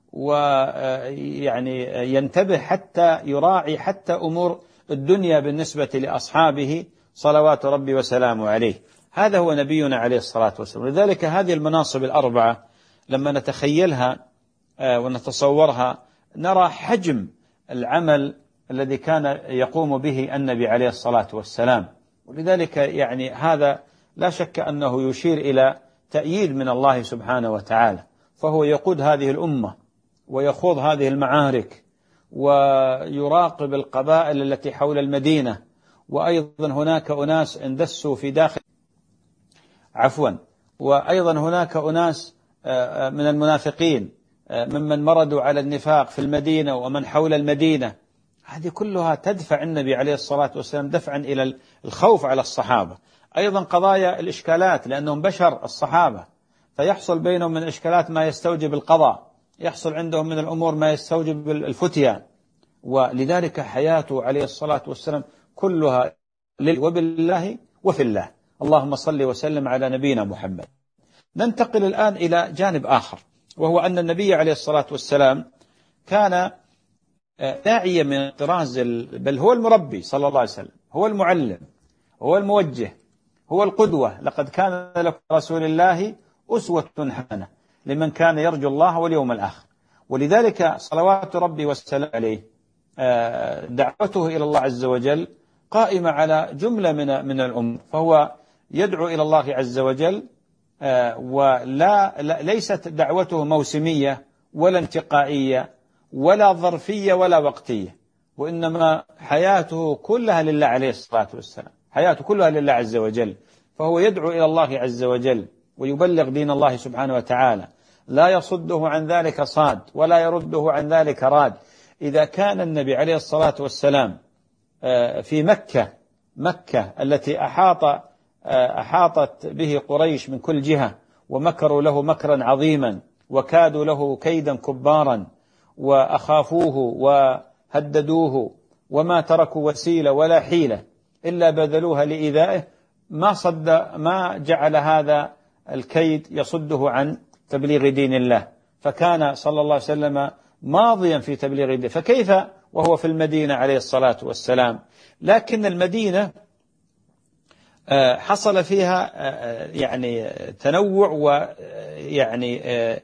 ويعني ينتبه حتى يراعي حتى أمور الدنيا بالنسبة لأصحابه صلوات ربي وسلامه عليه. هذا هو نبينا عليه الصلاة والسلام. لذلك هذه المناصب الأربعة لما نتخيلها ونتصورها نرى حجم العمل الذي كان يقوم به النبي عليه الصلاة والسلام. ولذلك يعني هذا لا شك أنه يشير إلى تأييد من الله سبحانه وتعالى، فهو يقود هذه الأمة ويخوض هذه المعارك ويراقب القبائل التي حول المدينة، وأيضا هناك أناس اندسوا في داخل عفوا وأيضا هناك أناس من المنافقين ممن مردوا على النفاق في المدينة ومن حول المدينة، هذه كلها تدفع النبي عليه الصلاة والسلام دفعا إلى الخوف على الصحابة. أيضا قضايا الإشكالات، لأنهم بشر الصحابة، فيحصل بينهم من الإشكالات ما يستوجب القضاء، يحصل عندهم من الأمور ما يستوجب الفتيا، ولذلك حياته عليه الصلاة والسلام كلها وبالله وفي الله. اللهم صل وسلم على نبينا محمد. ننتقل الآن إلى جانب آخر، وهو أن النبي عليه الصلاة والسلام كان داعية من الطراز، بل هو المربي صلى الله عليه وسلم، هو المعلم، هو الموجه، هو القدوة. لقد كان لكم رسول الله أسوة حسنة لمن كان يرجو الله واليوم الآخر. ولذلك صلوات ربي والسلام عليه دعوته إلى الله عز وجل قائمة على جملة من من الأمور، فهو يدعو إلى الله عز وجل، ولا ليست دعوته موسمية ولا انتقائية ولا ظرفية ولا وقتية، وإنما حياته كلها لله عليه الصلاة والسلام، حياته كلها لله عز وجل. فهو يدعو إلى الله عز وجل ويبلغ دين الله سبحانه وتعالى، لا يصده عن ذلك صاد ولا يرده عن ذلك راد. إذا كان النبي عليه الصلاة والسلام في مكة، مكة التي أحاط أحاطت به قريش من كل جهة، ومكروا له مكرا عظيما، وكادوا له كيدا كبارا، وأخافوه وهددوه، وما تركوا وسيلة ولا حيلة إلا بذلوها لإيذائه، ما صد ما جعل هذا الكيد يصده عن تبليغ دين الله، فكان صلى الله عليه وسلم ماضيا في تبليغ دين. فكيف وهو في المدينة عليه الصلاة والسلام؟ لكن المدينة حصل فيها يعني تنوع ويعني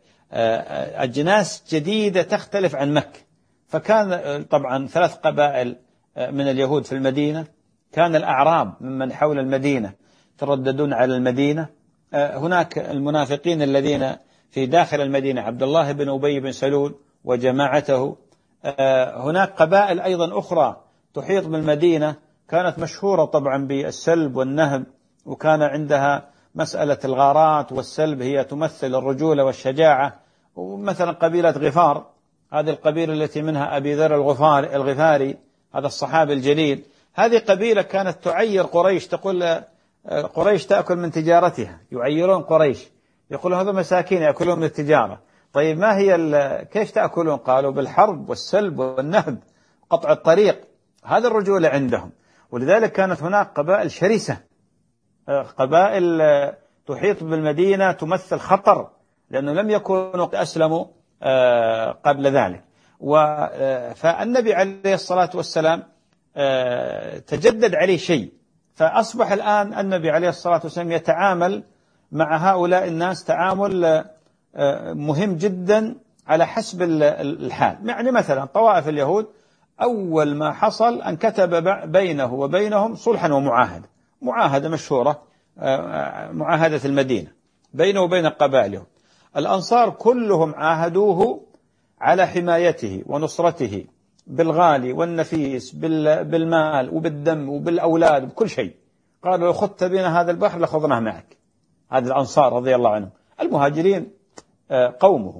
أجناس جديدة تختلف عن مكة. فكان طبعا ثلاث قبائل من اليهود في المدينة، كان الأعراب ممن حول المدينة ترددون على المدينة، هناك المنافقين الذين في داخل المدينة، عبد الله بن أبي بن سلول وجماعته، هناك قبائل أيضا أخرى تحيط بالمدينة كانت مشهورة طبعا بالسلب والنهب، وكان عندها مسألة الغارات والسلب هي تمثل الرجولة والشجاعة. ومثلا قبيلة غفار، هذه القبيلة التي منها أبي ذر الغفار الغفاري، هذا الصحابي الجليل، هذه قبيلة كانت تعير قريش، تقول قريش تأكل من تجارتها، يعيرون قريش، يقولون هذا مساكين يأكلون من التجارة. طيب ما هي كيف تأكلون؟ قالوا بالحرب والسلب والنهب، قطع الطريق، هذا الرجولة عندهم. ولذلك كانت هناك قبائل شرسة، قبائل تحيط بالمدينة تمثل خطر، لأنه لم يكونوا أسلموا قبل ذلك. فالنبي عليه الصلاة والسلام تجدد عليه شيء، فأصبح الآن النبي عليه الصلاة والسلام يتعامل مع هؤلاء الناس تعامل مهم جدا على حسب الحال. يعني مثلا طوائف اليهود أول ما حصل أن كتب بينه وبينهم صلحا ومعاهدة، معاهدة مشهورة، معاهدة المدينة بينه وبين قبائله. الأنصار كلهم عاهدوه على حمايته ونصرته بالغالي والنفيس، بالمال وبالدم وبالأولاد وبكل شيء. قالوا لو خضت بنا هذا البحر لخضناه معك. هذا الأنصار رضي الله عنهم. المهاجرين قومه.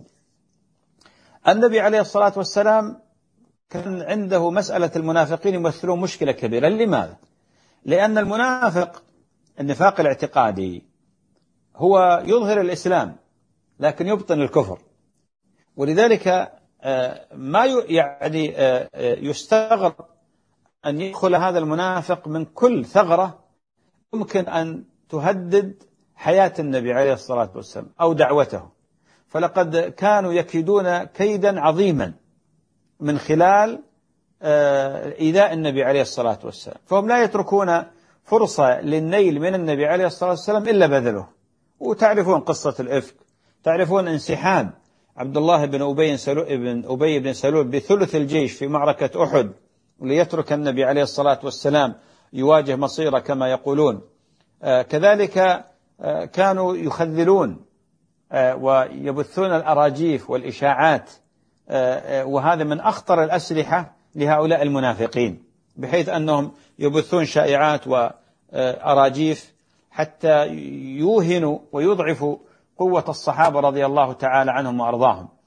النبي عليه الصلاة والسلام كان عنده مسألة المنافقين يمثلون مشكلة كبيرة. لماذا؟ لأن المنافق النفاق الاعتقادي هو يظهر الإسلام لكن يبطن الكفر، ولذلك ما يعني يستغرب أن يدخل هذا المنافق من كل ثغرة يمكن أن تهدد حياة النبي عليه الصلاة والسلام أو دعوته. فلقد كانوا يكيدون كيدا عظيما من خلال إيذاء النبي عليه الصلاة والسلام، فهم لا يتركون فرصة للنيل من النبي عليه الصلاة والسلام إلا بذله. وتعرفون قصة الإفك، تعرفون انسحاب عبد الله بن أبي بن أبي بن سلول بثلث الجيش في معركة أحد ليترك النبي عليه الصلاة والسلام يواجه مصيره كما يقولون. آه كذلك آه كانوا يخذلون آه ويبثون الأراجيف والإشاعات، آه وهذا من أخطر الأسلحة لهؤلاء المنافقين، بحيث أنهم يبثون شائعات وأراجيف حتى يوهنوا ويضعفوا قوة الصحابة رضي الله تعالى عنهم وأرضاهم.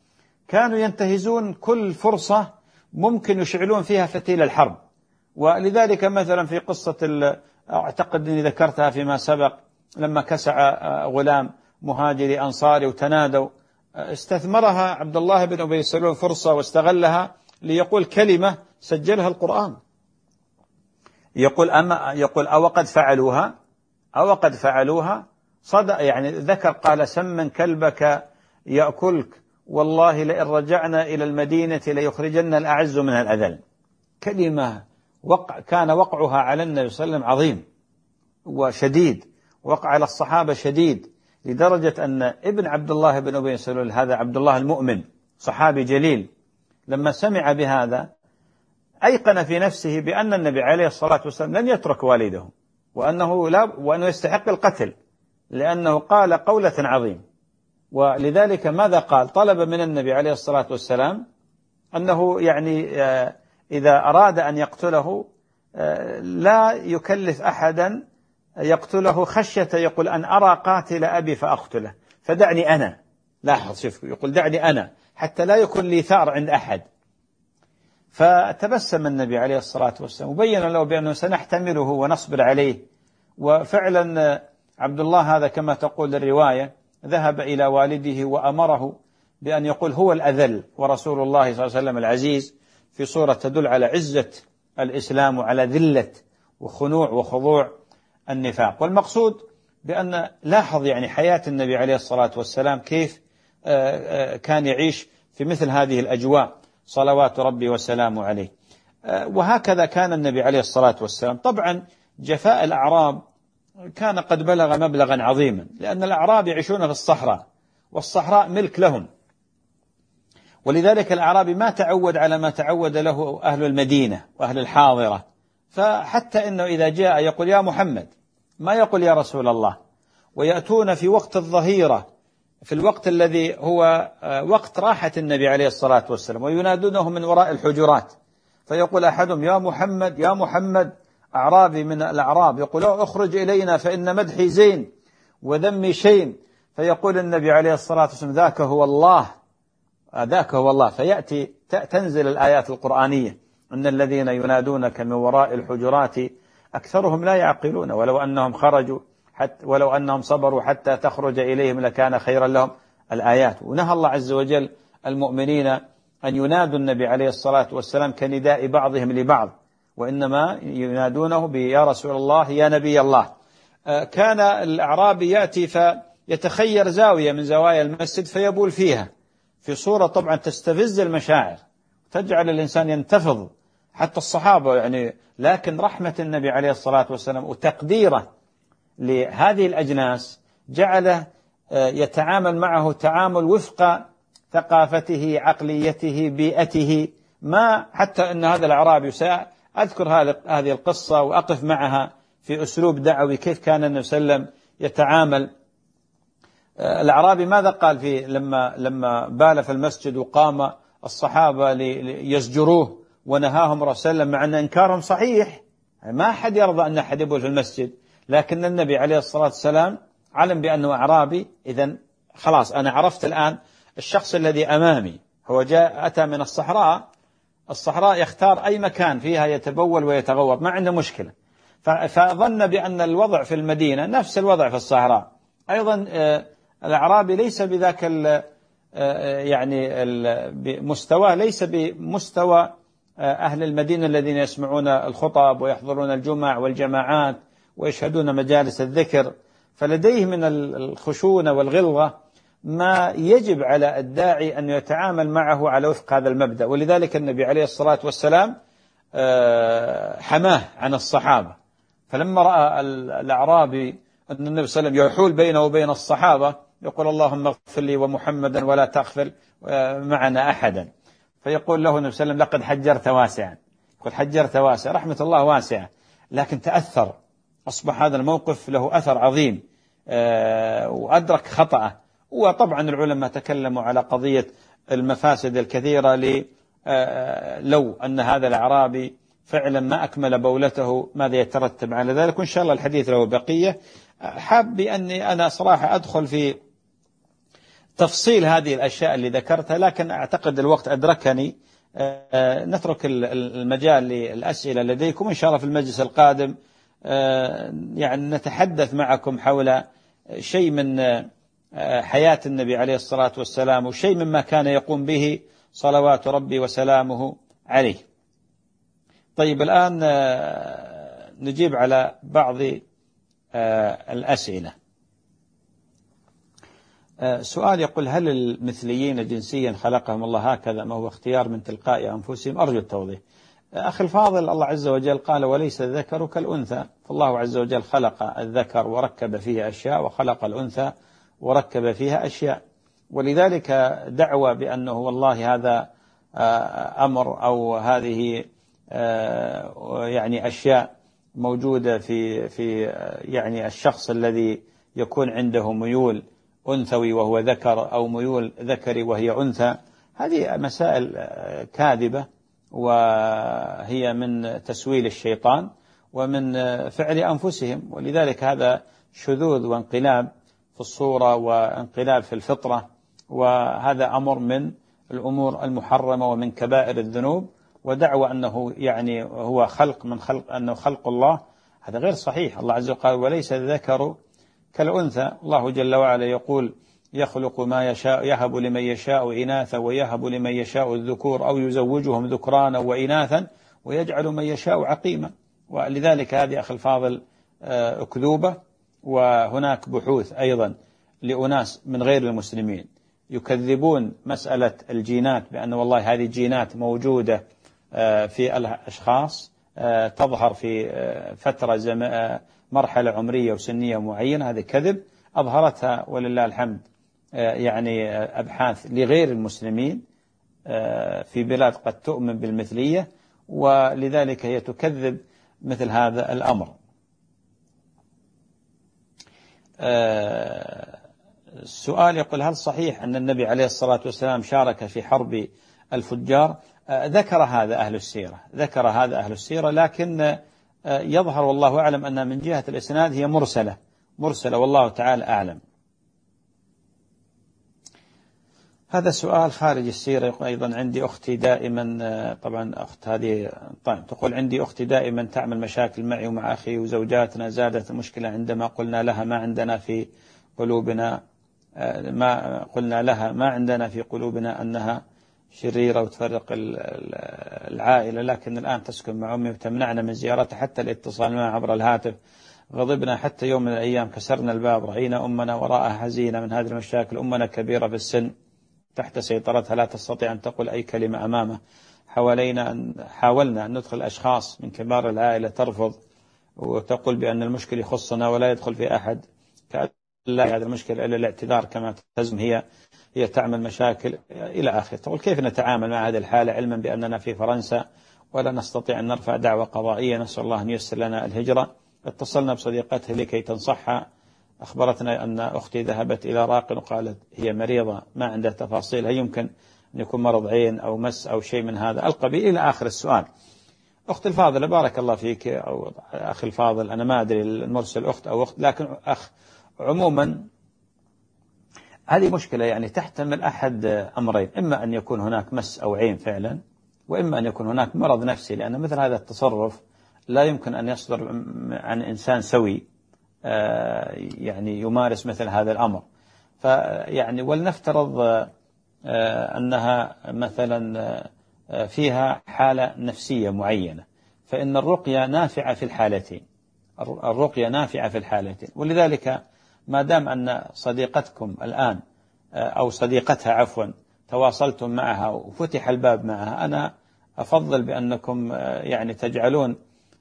كانوا ينتهزون كل فرصة ممكن يشعلون فيها فتيل الحرب. ولذلك مثلا في قصة أعتقد أني ذكرتها فيما سبق، لما كسع غلام مهاجري أنصاري وتنادوا، استثمرها عبد الله بن أبي سلول فرصة واستغلها ليقول كلمة سجلها القرآن، يقول أما يقول أو قد فعلوها أو قد فعلوها صدق، يعني ذكر قال سمن كلبك يأكلك والله لئن رجعنا إلى المدينة ليخرجن الأعز من الأذل. كلمة وقع كان وقعها على النبي صلى الله عليه وسلم عظيم وشديد، وقع على الصحابة شديد، لدرجة أن ابن عبد الله بن أبي سلول هذا عبد الله المؤمن صحابي جليل لما سمع بهذا أيقن في نفسه بأن النبي عليه الصلاة والسلام لن يترك والده، وأنه لا وأنه يستحق القتل، لأنه قال قولة عظيم. ولذلك ماذا قال؟ طلب من النبي عليه الصلاة والسلام أنه يعني إذا أراد أن يقتله لا يكلف أحدا يقتله خشية يقول أن أرى قاتل أبي فأقتله فدعني أنا. لاحظ شوف يقول دعني أنا حتى لا يكون لي ثار عند أحد. فتبسم النبي عليه الصلاة والسلام وبين له بأنه سنحتمله ونصبر عليه. وفعلا عبد الله هذا كما تقول الرواية ذهب إلى والده وأمره بأن يقول هو الأذل ورسول الله صلى الله عليه وسلم العزيز، في صورة تدل على عزة الإسلام وعلى ذلة وخنوع وخضوع النفاق. والمقصود بأن لاحظ يعني حياة النبي عليه الصلاة والسلام كيف كان يعيش في مثل هذه الأجواء صلوات ربي وسلامه عليه. وهكذا كان النبي عليه الصلاة والسلام. طبعا جفاء الأعراب كان قد بلغ مبلغا عظيما، لأن الأعراب يعيشون في الصحراء والصحراء ملك لهم، ولذلك الأعرابي ما تعود على ما تعود له أهل المدينة وأهل الحاضرة. فحتى إنه إذا جاء يقول يا محمد، ما يقول يا رسول الله. ويأتون في وقت الظهيرة في الوقت الذي هو وقت راحة النبي عليه الصلاة والسلام، وينادونه من وراء الحجرات، فيقول أحدهم يا محمد يا محمد، أعرابي من الأعراب يقول اخرج إلينا فإن مدحي زين وذمي شين. فيقول النبي عليه الصلاة والسلام ذاك هو الله ذاك هو الله. فيأتي تنزل الآيات القرآنية أن الذين ينادونك من وراء الحجرات أكثرهم لا يعقلون ولو أنهم خرجوا حتى ولو أنهم صبروا حتى تخرج إليهم لكان خيرا لهم الآيات. ونهى الله عز وجل المؤمنين أن ينادوا النبي عليه الصلاة والسلام كنداء بعضهم لبعض، وإنما ينادونه بيا رسول الله يا نبي الله. كان الأعرابي يأتي فيتخير زاوية من زوايا المسجد فيبول فيها في صورة طبعا تستفز المشاعر تجعل الإنسان ينتفض حتى الصحابة يعني. لكن رحمة النبي عليه الصلاة والسلام وتقديره لهذه الأجناس جعله يتعامل معه تعامل وفق ثقافته عقليته بيئته. ما حتى أن هذا الأعرابي سأذكر هذه القصة وأقف معها في أسلوب دعوي كيف كان النبي صلى الله عليه وسلم يتعامل. الأعرابي ماذا قال في لما لما بال في المسجد وقام الصحابة ليزجروه ونهاهم الرسول صلى الله عليه وسلم، مع أن إنكارهم صحيح، ما أحد يرضى أن أحد يبول في المسجد، لكن النبي عليه الصلاة والسلام علم بأنه أعرابي. إذن خلاص أنا عرفت الآن الشخص الذي أمامي هو جاء أتى من الصحراء، الصحراء يختار أي مكان فيها يتبول ويتغوط ما عنده مشكلة. فظن بأن الوضع في المدينة نفس الوضع في الصحراء أيضا. الأعرابي ليس بذاك ال يعني مستواه ليس بمستوى أهل المدينة الذين يسمعون الخطب ويحضرون الجمع والجماعات ويشهدون مجالس الذكر، فلديه من الخشونة والغلظة ما يجب على الداعي أن يتعامل معه على وفق هذا المبدأ. ولذلك النبي عليه الصلاة والسلام حماه عن الصحابة. فلما رأى الأعرابي أن النبي صلى الله عليه وسلم يحول بينه وبين الصحابة يقول اللهم اغفر لي ومحمدا ولا تغفر معنا أحدا، فيقول له النبي صلى الله عليه وسلم لقد حجرت واسعا. يقول حجرت واسعا، رحمة الله واسعة، لكن تأثر، أصبح هذا الموقف له أثر عظيم وأدرك خطأه. وطبعا العلماء تكلموا على قضية المفاسد الكثيرة لي لو أن هذا الأعرابي فعلا ما أكمل بولته ماذا يترتب على ذلك. وإن شاء الله الحديث له بقية. حاب بأني أنا صراحة أدخل في تفصيل هذه الأشياء اللي ذكرتها، لكن أعتقد الوقت أدركني. نترك المجال للأسئلة لديكم إن شاء الله في المجلس القادم، يعني نتحدث معكم حول شيء من حياة النبي عليه الصلاة والسلام وشيء مما كان يقوم به صلوات ربي وسلامه عليه. طيب الآن نجيب على بعض الأسئلة. سؤال يقول: هل المثليين جنسيا خلقهم الله هكذا ما هو اختيار من تلقاء أنفسهم؟ أرجو التوضيح. أخي الفاضل، الله عز وجل قال: وليس الذكر كالأنثى. فالله عز وجل خلق الذكر وركب فيه أشياء، وخلق الأنثى وركب فيها أشياء، ولذلك دعوة بأنه والله هذا أمر أو هذه يعني أشياء موجودة في في يعني الشخص الذي يكون عنده ميول أنثوي وهو ذكر، أو ميول ذكري وهي أنثى، هذه مسائل كاذبة، وهي من تسويل الشيطان ومن فعل أنفسهم، ولذلك هذا شذوذ وانقلاب في الصورة وانقلاب في الفطرة، وهذا أمر من الأمور المحرمة ومن كبائر الذنوب. ودعوة أنه يعني هو خلق من خلق أنه خلق الله، هذا غير صحيح. الله عز وجل قال: وليس الذكر كالأنثى. الله جل وعلا يقول: يخلق ما يشاء، يهب لمن يشاء إناثا ويهب لمن يشاء الذكور أو يزوجهم ذكرانا وإناثا ويجعل من يشاء عقيما. ولذلك هذه أخي الفاضل أكذوبة. وهناك بحوث أيضا لأناس من غير المسلمين يكذبون مسألة الجينات، بأن والله هذه الجينات موجودة في الأشخاص، تظهر في فترة زم... مرحلة عمرية وسنية معينة. هذا كذب أظهرتها ولله الحمد يعني أبحاث لغير المسلمين في بلاد قد تؤمن بالمثلية، ولذلك هي تكذب مثل هذا الأمر. السؤال يقول: هل صحيح أن النبي عليه الصلاة والسلام شارك في حرب الفجار؟ ذكر هذا أهل السيرة، ذكر هذا أهل السيرة، لكن يظهر والله أعلم أن من جهة الإسناد هي مرسلة مرسلة والله تعالى أعلم. هذا سؤال خارج السيرة. يقول أيضا: عندي أختي دائما، طبعا أخت هذه طيب، تقول: عندي أختي دائما تعمل مشاكل معي ومع أخي وزوجاتنا، زادت المشكلة عندما قلنا لها ما عندنا في قلوبنا ما قلنا لها ما عندنا في قلوبنا أنها شريرة وتفرق العائلة، لكن الآن تسكن مع أمي وتمنعنا من زيارتها حتى الاتصال معها عبر الهاتف. غضبنا حتى يوم من الأيام كسرنا الباب، رأينا أمنا وراءها حزينة من هذه المشاكل. أمنا كبيرة في السن تحت سيطرتها، لا تستطيع أن تقول أي كلمة أمامه. حاولينا أن حاولنا أن ندخل أشخاص من كبار العائلة، ترفض وتقول بأن المشكل يخصنا ولا يدخل في أحد، كأن لا هذا المشكلة إلا الاعتذار كما تزم هي هي تعمل مشاكل إلى آخره. تقول: كيف نتعامل مع هذه الحالة علما بأننا في فرنسا ولا نستطيع أن نرفع دعوة قضائية؟ نسأل الله أن ييسر لنا الهجرة. اتصلنا بصديقتها لكي تنصحها، أخبرتنا أن أختي ذهبت إلى راق وقالت هي مريضة، ما عندها تفاصيل، هل يمكن أن يكون مرض عين أو مس أو شيء من هذا القبيل إلى آخر السؤال. أخت الفاضلة بارك الله فيك، أو أخي الفاضل، أنا ما أدري المرسل أخت أو أخت، لكن أخ عموما هذه مشكلة يعني تحتمل أحد أمرين: إما أن يكون هناك مس أو عين فعلا، وإما أن يكون هناك مرض نفسي، لأن مثل هذا التصرف لا يمكن أن يصدر عن إنسان سوي يعني يمارس مثل هذا الأمر. فيعني ولنفترض أنها مثلا فيها حالة نفسية معينة، فإن الرقية نافعة في الحالتين، الرقية نافعة في الحالتين. ولذلك ما دام أن صديقتكم الآن أو صديقتها عفوا تواصلتم معها وفتح الباب معها، أنا أفضل بأنكم يعني تجعلون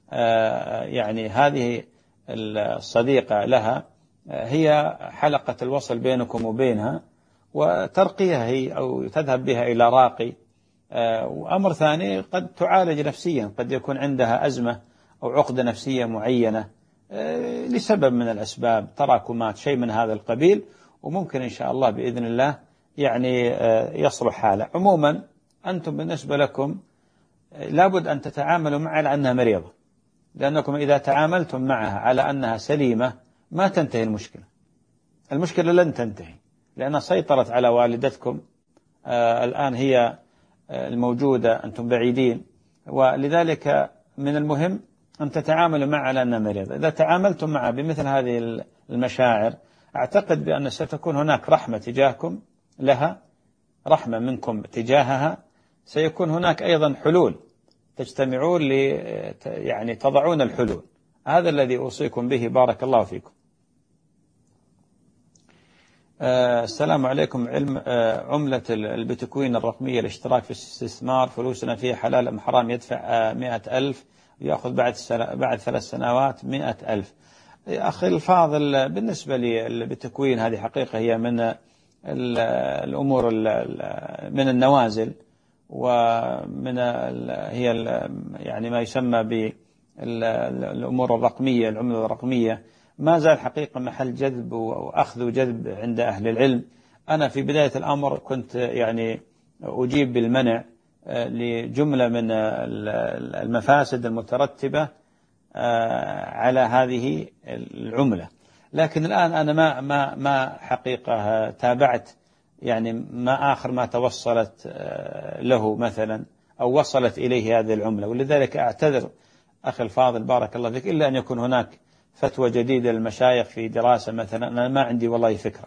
يعني هذه الصديقة لها هي حلقة الوصل بينكم وبينها، وترقيها هي أو تذهب بها إلى راقي. وأمر ثاني، قد تعالج نفسيا، قد يكون عندها أزمة أو عقدة نفسية معينة لسبب من الأسباب، تراكمات شيء من هذا القبيل، وممكن إن شاء الله بإذن الله يعني يصلح حاله. عموما أنتم بالنسبة لكم لابد أن تتعاملوا معها على أنها مريضة، لأنكم إذا تعاملتم معها على أنها سليمة ما تنتهي المشكلة، المشكلة لن تنتهي. لأنها سيطرت على والدتكم، آه الآن هي الموجودة، أنتم بعيدين، ولذلك من المهم أن تتعاملوا معه على أنه مريض. إذا تعاملتم معه بمثل هذه المشاعر أعتقد بأن ستكون هناك رحمة تجاهكم لها، رحمة منكم تجاهها، سيكون هناك أيضا حلول تجتمعون ل يعني تضعون الحلول. هذا الذي أوصيكم به، بارك الله فيكم. آه السلام عليكم. علم آه عملة البيتكوين الرقمية، الاشتراك في الاستثمار، فلوسنا فيها حلال أم حرام؟ يدفع آه مئة ألف ويأخذ بعد بعد ثلاث سنوات مئة ألف. أخي الفاضل، بالنسبة للبيتكوين هذه حقيقة هي من الأمور من النوازل، ومن هي يعني ما يسمى بالأمور الرقمية، العملة الرقمية. ما زال حقيقة محل جذب وأخذ وجذب عند أهل العلم. أنا في بداية الأمر كنت يعني أجيب بالمنع لجملة من المفاسد المترتبة على هذه العملة، لكن الآن أنا ما ما ما حقيقة تابعت يعني ما آخر ما توصلت له مثلا أو وصلت إليه هذه العملة، ولذلك أعتذر أخي الفاضل بارك الله فيك، إلا أن يكون هناك فتوى جديدة للمشايخ في دراسة مثلا، أنا ما عندي والله فكرة.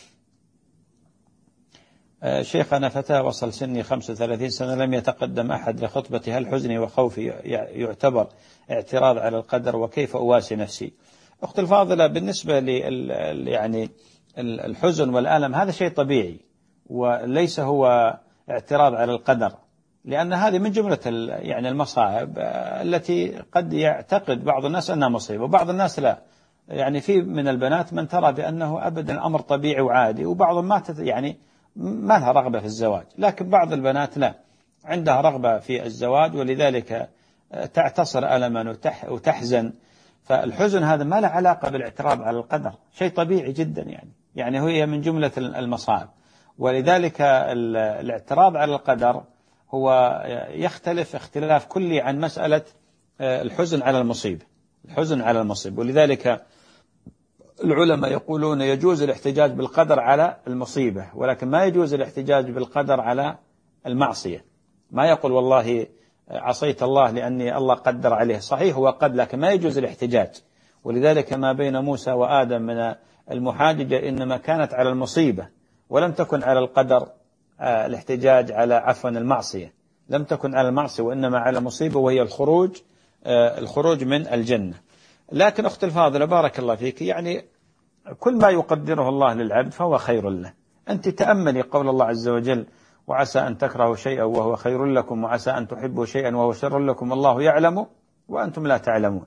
شيخ، أنا فتاة وصل سني خمسة وثلاثين سنة، لم يتقدم أحد لخطبتي، هل حزني وخوفي يعتبر اعتراض على القدر، وكيف أواسي نفسي؟ أختي الفاضلة، بالنسبة لل يعني الحزن والألم هذا شيء طبيعي، وليس هو اعتراض على القدر، لأن هذه من جملة يعني المصائب التي قد يعتقد بعض الناس أنها مصيبة وبعض الناس لا. يعني في من البنات من ترى بأنه أبدا الأمر طبيعي وعادي، وبعضهم ما يعني ما لها رغبة في الزواج، لكن بعض البنات لا، عندها رغبة في الزواج، ولذلك تعتصر ألما وتحزن. فالحزن هذا ما له علاقة بالاعتراض على القدر، شيء طبيعي جدا يعني يعني هي من جملة المصائب. ولذلك الاعتراض على القدر هو يختلف اختلاف كلي عن مسألة الحزن على المصيبة، الحزن على المصيبة. ولذلك العلماء يقولون يجوز الاحتجاج بالقدر على المصيبة، ولكن ما يجوز الاحتجاج بالقدر على المعصية. ما يقول والله عصيت الله لأني الله قدر عليه، صحيح هو قد، لكن ما يجوز الاحتجاج. ولذلك ما بين موسى وآدم من المحاججة إنما كانت على المصيبة، ولم تكن على القدر. الاحتجاج على عفوا المعصية لم تكن على المعصية، وإنما على مصيبة، وهي الخروج الخروج من الجنة. لكن أخت الفاضلة بارك الله فيك، يعني كل ما يقدره الله للعبد فهو خير له. أنت تأملي قول الله عز وجل: وعسى أن تكرهوا شيئا وهو خير لكم، وعسى أن تحبوا شيئا وهو شر لكم، والله يعلم وأنتم لا تعلمون.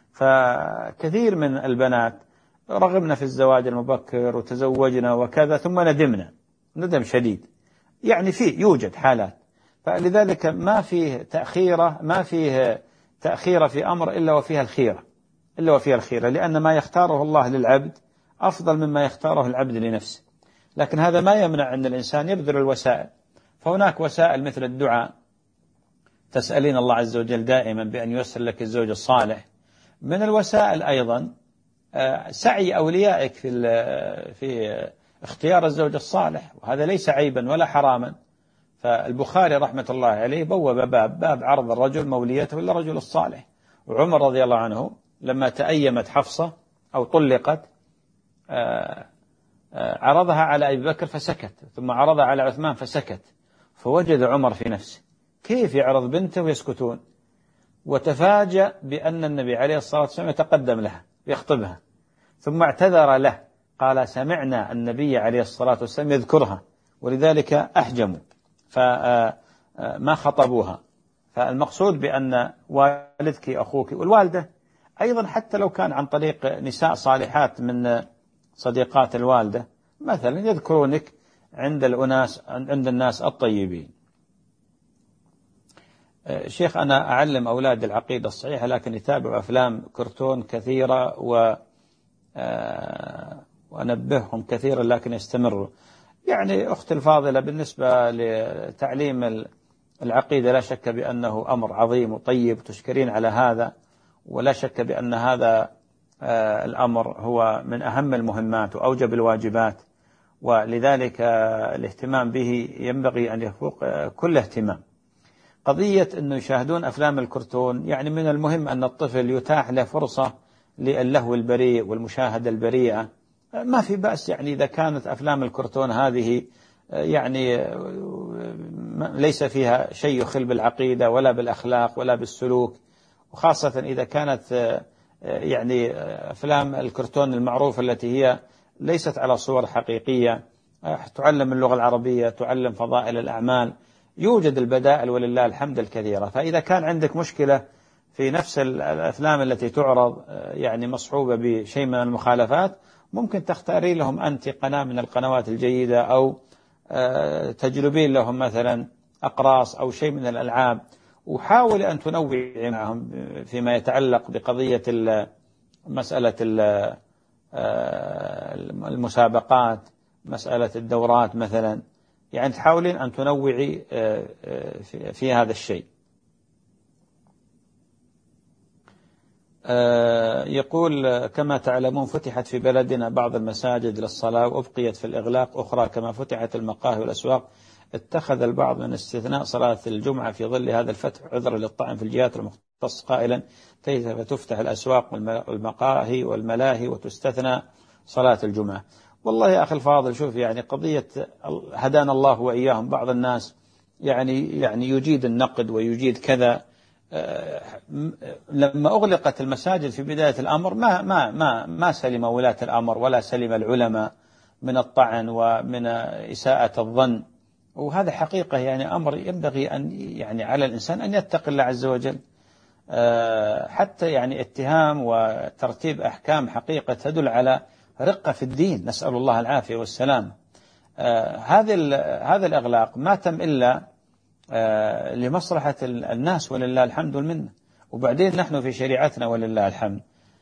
فكثير من البنات رغبنا في الزواج المبكر وتزوجنا وكذا، ثم ندمنا ندم شديد، يعني في يوجد حالات. فلذلك ما فيه تأخيرة ما فيه تأخيرة في أمر إلا وفيها الخيرة إلا وفيها الخيرة لأن ما يختاره الله للعبد أفضل مما يختاره العبد لنفسه. لكن هذا ما يمنع أن الإنسان يبذل الوسائل. فهناك وسائل مثل الدعاء، تسألين الله عز وجل دائما بأن ييسر لك الزوج الصالح. من الوسائل أيضا سعي أوليائك في في اختيار الزوج الصالح، وهذا ليس عيبا ولا حراما. فالبخاري رحمة الله عليه بوب باب باب عرض الرجل موليته للرجل الصالح. وعمر رضي الله عنه لما تأيمت حفصة أو طلقت عرضها على أبي بكر فسكت، ثم عرضها على عثمان فسكت، فوجد عمر في نفسه كيف يعرض بنته ويسكتون، وتفاجأ بأن النبي عليه الصلاة والسلام يتقدم لها يخطبها، ثم اعتذر له قال: سمعنا النبي عليه الصلاة والسلام يذكرها، ولذلك أحجموا فما خطبوها. فالمقصود بأن والدك أخوك والوالدة أيضا، حتى لو كان عن طريق نساء صالحات من صديقات الوالدة مثلا، يذكرونك عند الأناس عند الناس الطيبين. شيخ، أنا أعلم أولاد العقيدة الصحيحة، لكن يتابعوا أفلام كرتون كثيرة و وأنبههم كثيرا لكن يستمروا. يعني أختي الفاضلة، بالنسبة لتعليم العقيدة لا شك بأنه أمر عظيم وطيب، تشكرين على هذا، ولا شك بأن هذا الأمر هو من أهم المهمات وأوجب الواجبات. ولذلك الاهتمام به ينبغي أن يفوق كل اهتمام. قضية أنه يشاهدون أفلام الكرتون، يعني من المهم أن الطفل يتاح له فرصة للهو البريء والمشاهدة البريئة، ما في بأس. يعني إذا كانت أفلام الكرتون هذه يعني ليس فيها شيء يخل بالعقيدة ولا بالأخلاق ولا بالسلوك، وخاصة إذا كانت يعني أفلام الكرتون المعروفة التي هي ليست على صور حقيقية، تعلم اللغة العربية، تعلم فضائل الأعمال، يوجد البدائل ولله الحمد الكثيرة. فإذا كان عندك مشكلة في نفس الأفلام التي تعرض يعني مصحوبة بشيء من المخالفات، ممكن تختاري لهم أنت قناة من القنوات الجيدة، أو تجلبين لهم مثلا أقراص أو شيء من الألعاب، وحاول أن تنوعي معهم فيما يتعلق بقضية مسألة المسابقات، مسألة الدورات مثلا، يعني تحاولين أن تنوعي في هذا الشيء. يقول: كما تعلمون فتحت في بلدنا بعض المساجد للصلاة وأبقيت في الإغلاق أخرى، كما فتحت المقاهي والأسواق. اتخذ البعض من استثناء صلاة الجمعة في ظل هذا الفتح عذرا للطعن في الجهات المختصة، قائلا: كيف تفتح الأسواق والمقاهي والملاهي وتستثنى صلاة الجمعة؟ والله يا أخي الفاضل، شوف، يعني قضية هدانا الله وإياهم، بعض الناس يعني يعني يجيد النقد ويجيد كذا. لما أغلقت المساجد في بداية الأمر ما ما ما ما سلم ولاة الأمر ولا سلم العلماء من الطعن ومن إساءة الظن، وهذا حقيقة يعني أمر ينبغي أن يعني على الإنسان أن يتقي الله عز وجل. حتى يعني اتهام وترتيب أحكام حقيقة تدل على رقة في الدين، نسأل الله العافية والسلام. هذا هذا الإغلاق ما تم إلا لمصلحة الناس ولله الحمد والمنة. وبعدين نحن في شريعتنا ولله الحمد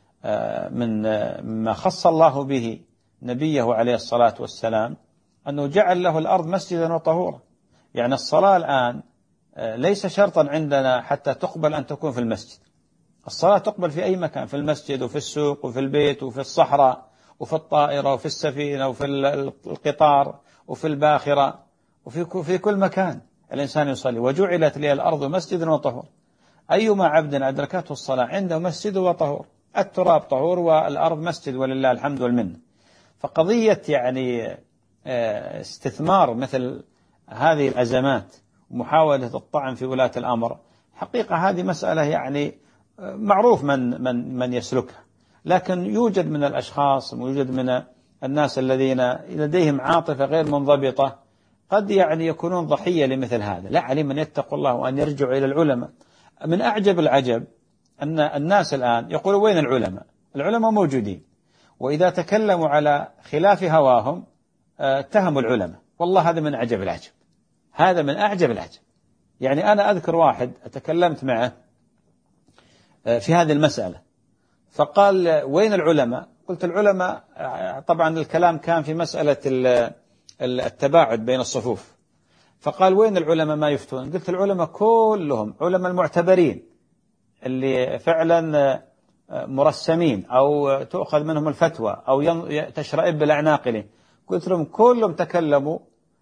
من ما خص الله به نبيه عليه الصلاة والسلام أنه جعل له الأرض مسجدا وطهورا. يعني الصلاة الآن ليس شرطا عندنا حتى تقبل أن تكون في المسجد. الصلاة تقبل في أي مكان، في المسجد وفي السوق وفي البيت وفي الصحراء وفي الطائرة وفي السفينة وفي القطار وفي الباخرة وفي في كل مكان الإنسان يصلي. وجعلت لي الأرض مسجدا وطهور. أيما عبد أدركته الصلاة عنده مسجد وطهور، التراب طهور والأرض مسجد ولله الحمد والمنة. فقضية يعني استثمار مثل هذه الأزمات ومحاولة الطعن في ولاة الأمر، حقيقة هذه مسألة يعني معروف من من من يسلكها، لكن يوجد من الأشخاص ويوجد من الناس الذين لديهم عاطفة غير منضبطة قد يعني يكونون ضحية لمثل هذا. لا، عليهم أن يتقوا الله وأن يرجعوا إلى العلماء. من أعجب العجب أن الناس الآن يقولوا: وين العلماء؟ العلماء موجودين، وإذا تكلموا على خلاف هواهم اتهموا العلماء. والله هذا من أعجب العجب، هذا من أعجب العجب. يعني أنا أذكر واحد تكلمت معه في هذه المسألة، فقال: وين العلماء؟ قلت: العلماء، طبعا الكلام كان في مسألة التباعد بين الصفوف. فقال: وين العلماء ما يفتون؟ قلت: العلماء كلهم علماء المعتبرين اللي فعلا مرسمين أو تؤخذ منهم الفتوى أو تشرئب بالأعناق لي. قلت لهم كلهم تكلموا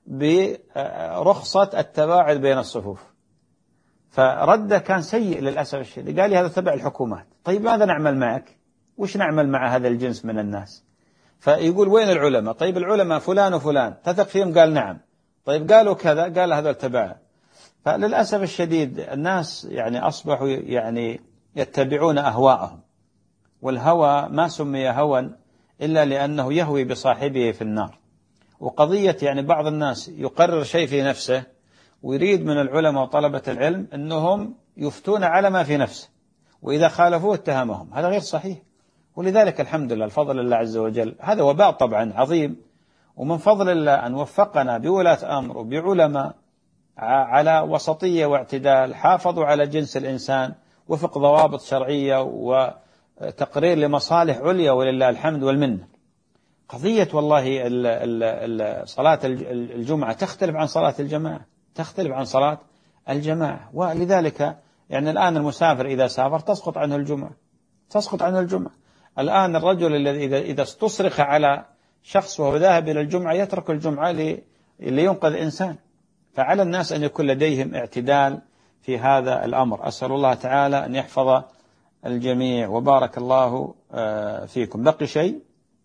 برخصة التباعد بين الصفوف. فرد كان سيء للأسف الشديد، قال لي: هذا تبع الحكومات. طيب ماذا نعمل معك؟ وش نعمل مع هذا الجنس من الناس؟ فيقول: وين العلماء؟ طيب العلماء فلان وفلان تثق فيهم؟ قال: نعم. طيب قالوا كذا؟ قال: هذا تبعه. فللأسف الشديد الناس يعني أصبحوا يعني يتبعون أهواءهم، والهوى ما سمي هوى إلا لأنه يهوي بصاحبه في النار. وقضية يعني بعض الناس يقرر شيء في نفسه ويريد من العلماء وطلبة العلم أنهم يفتون على ما في نفسه، وإذا خالفوه اتهمهم. هذا غير صحيح. ولذلك الحمد لله، الفضل الله عز وجل، هذا وباء طبعا عظيم، ومن فضل الله أن وفقنا بولاة أمر وبعلماء على وسطية واعتدال، حافظوا على جنس الإنسان وفق ضوابط شرعية وتقرير لمصالح عليا ولله الحمد والمنة. قضية والله صلاة الجمعة تختلف عن صلاة الجماعة، تختلف عن صلاة الجماعة. ولذلك يعني الآن المسافر إذا سافر تسقط عنه الجمعة، تسقط عنه الجمعة. الآن الرجل الذي إذا إذا استصرخ على شخص وهو ذاهب إلى الجمعة يترك الجمعة لينقذ إنسان. فعلى الناس أن يكون لديهم اعتدال في هذا الأمر. أسأل الله تعالى أن يحفظ الجميع وبارك الله فيكم. بقي شيء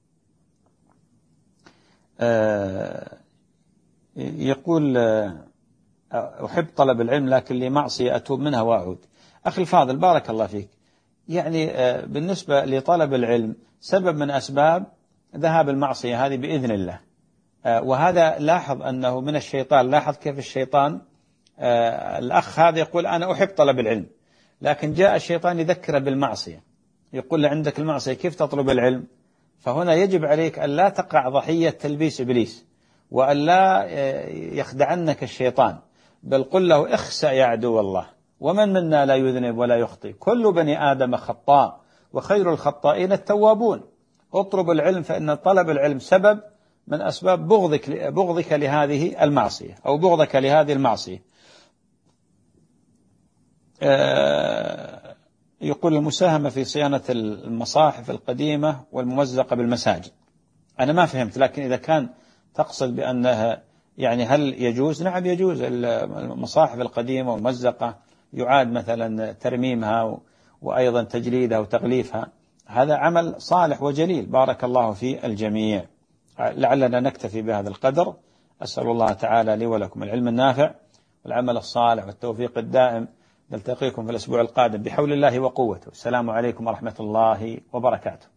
يقول أحب طلب العلم لكن لي معصية أتوب منها وأعود. أخي الفاضل بارك الله فيك، يعني بالنسبة لطلب العلم سبب من أسباب ذهاب المعصية هذه بإذن الله، وهذا لاحظ أنه من الشيطان. لاحظ كيف الشيطان الأخ هذا يقول أنا أحب طلب العلم، لكن جاء الشيطان يذكره بالمعصية، يقول له عندك المعصية كيف تطلب العلم؟ فهنا يجب عليك أن لا تقع ضحية تلبيس إبليس، وأن لا يخدعنك الشيطان، بل قل له اخسأ يا عدو الله، ومن منا لا يذنب ولا يخطئ، كل بني آدم خطاء وخير الخطائين التوابون. اطلب العلم، فإن طلب العلم سبب من أسباب بغضك بغضك لهذه المعصية أو بغضك لهذه المعصية. يقول المساهمة في صيانة المصاحف القديمة والممزقة بالمساجد. أنا ما فهمت، لكن إذا كان تقصد بأنها يعني هل يجوز؟ نعم يجوز. المصاحف القديمة والممزقة يعاد مثلا ترميمها وأيضا تجليدها وتغليفها، هذا عمل صالح وجليل. بارك الله في الجميع. لعلنا نكتفي بهذا القدر. أسأل الله تعالى لي ولكم العلم النافع والعمل الصالح والتوفيق الدائم. نلتقيكم في الأسبوع القادم بحول الله وقوته. السلام عليكم ورحمة الله وبركاته.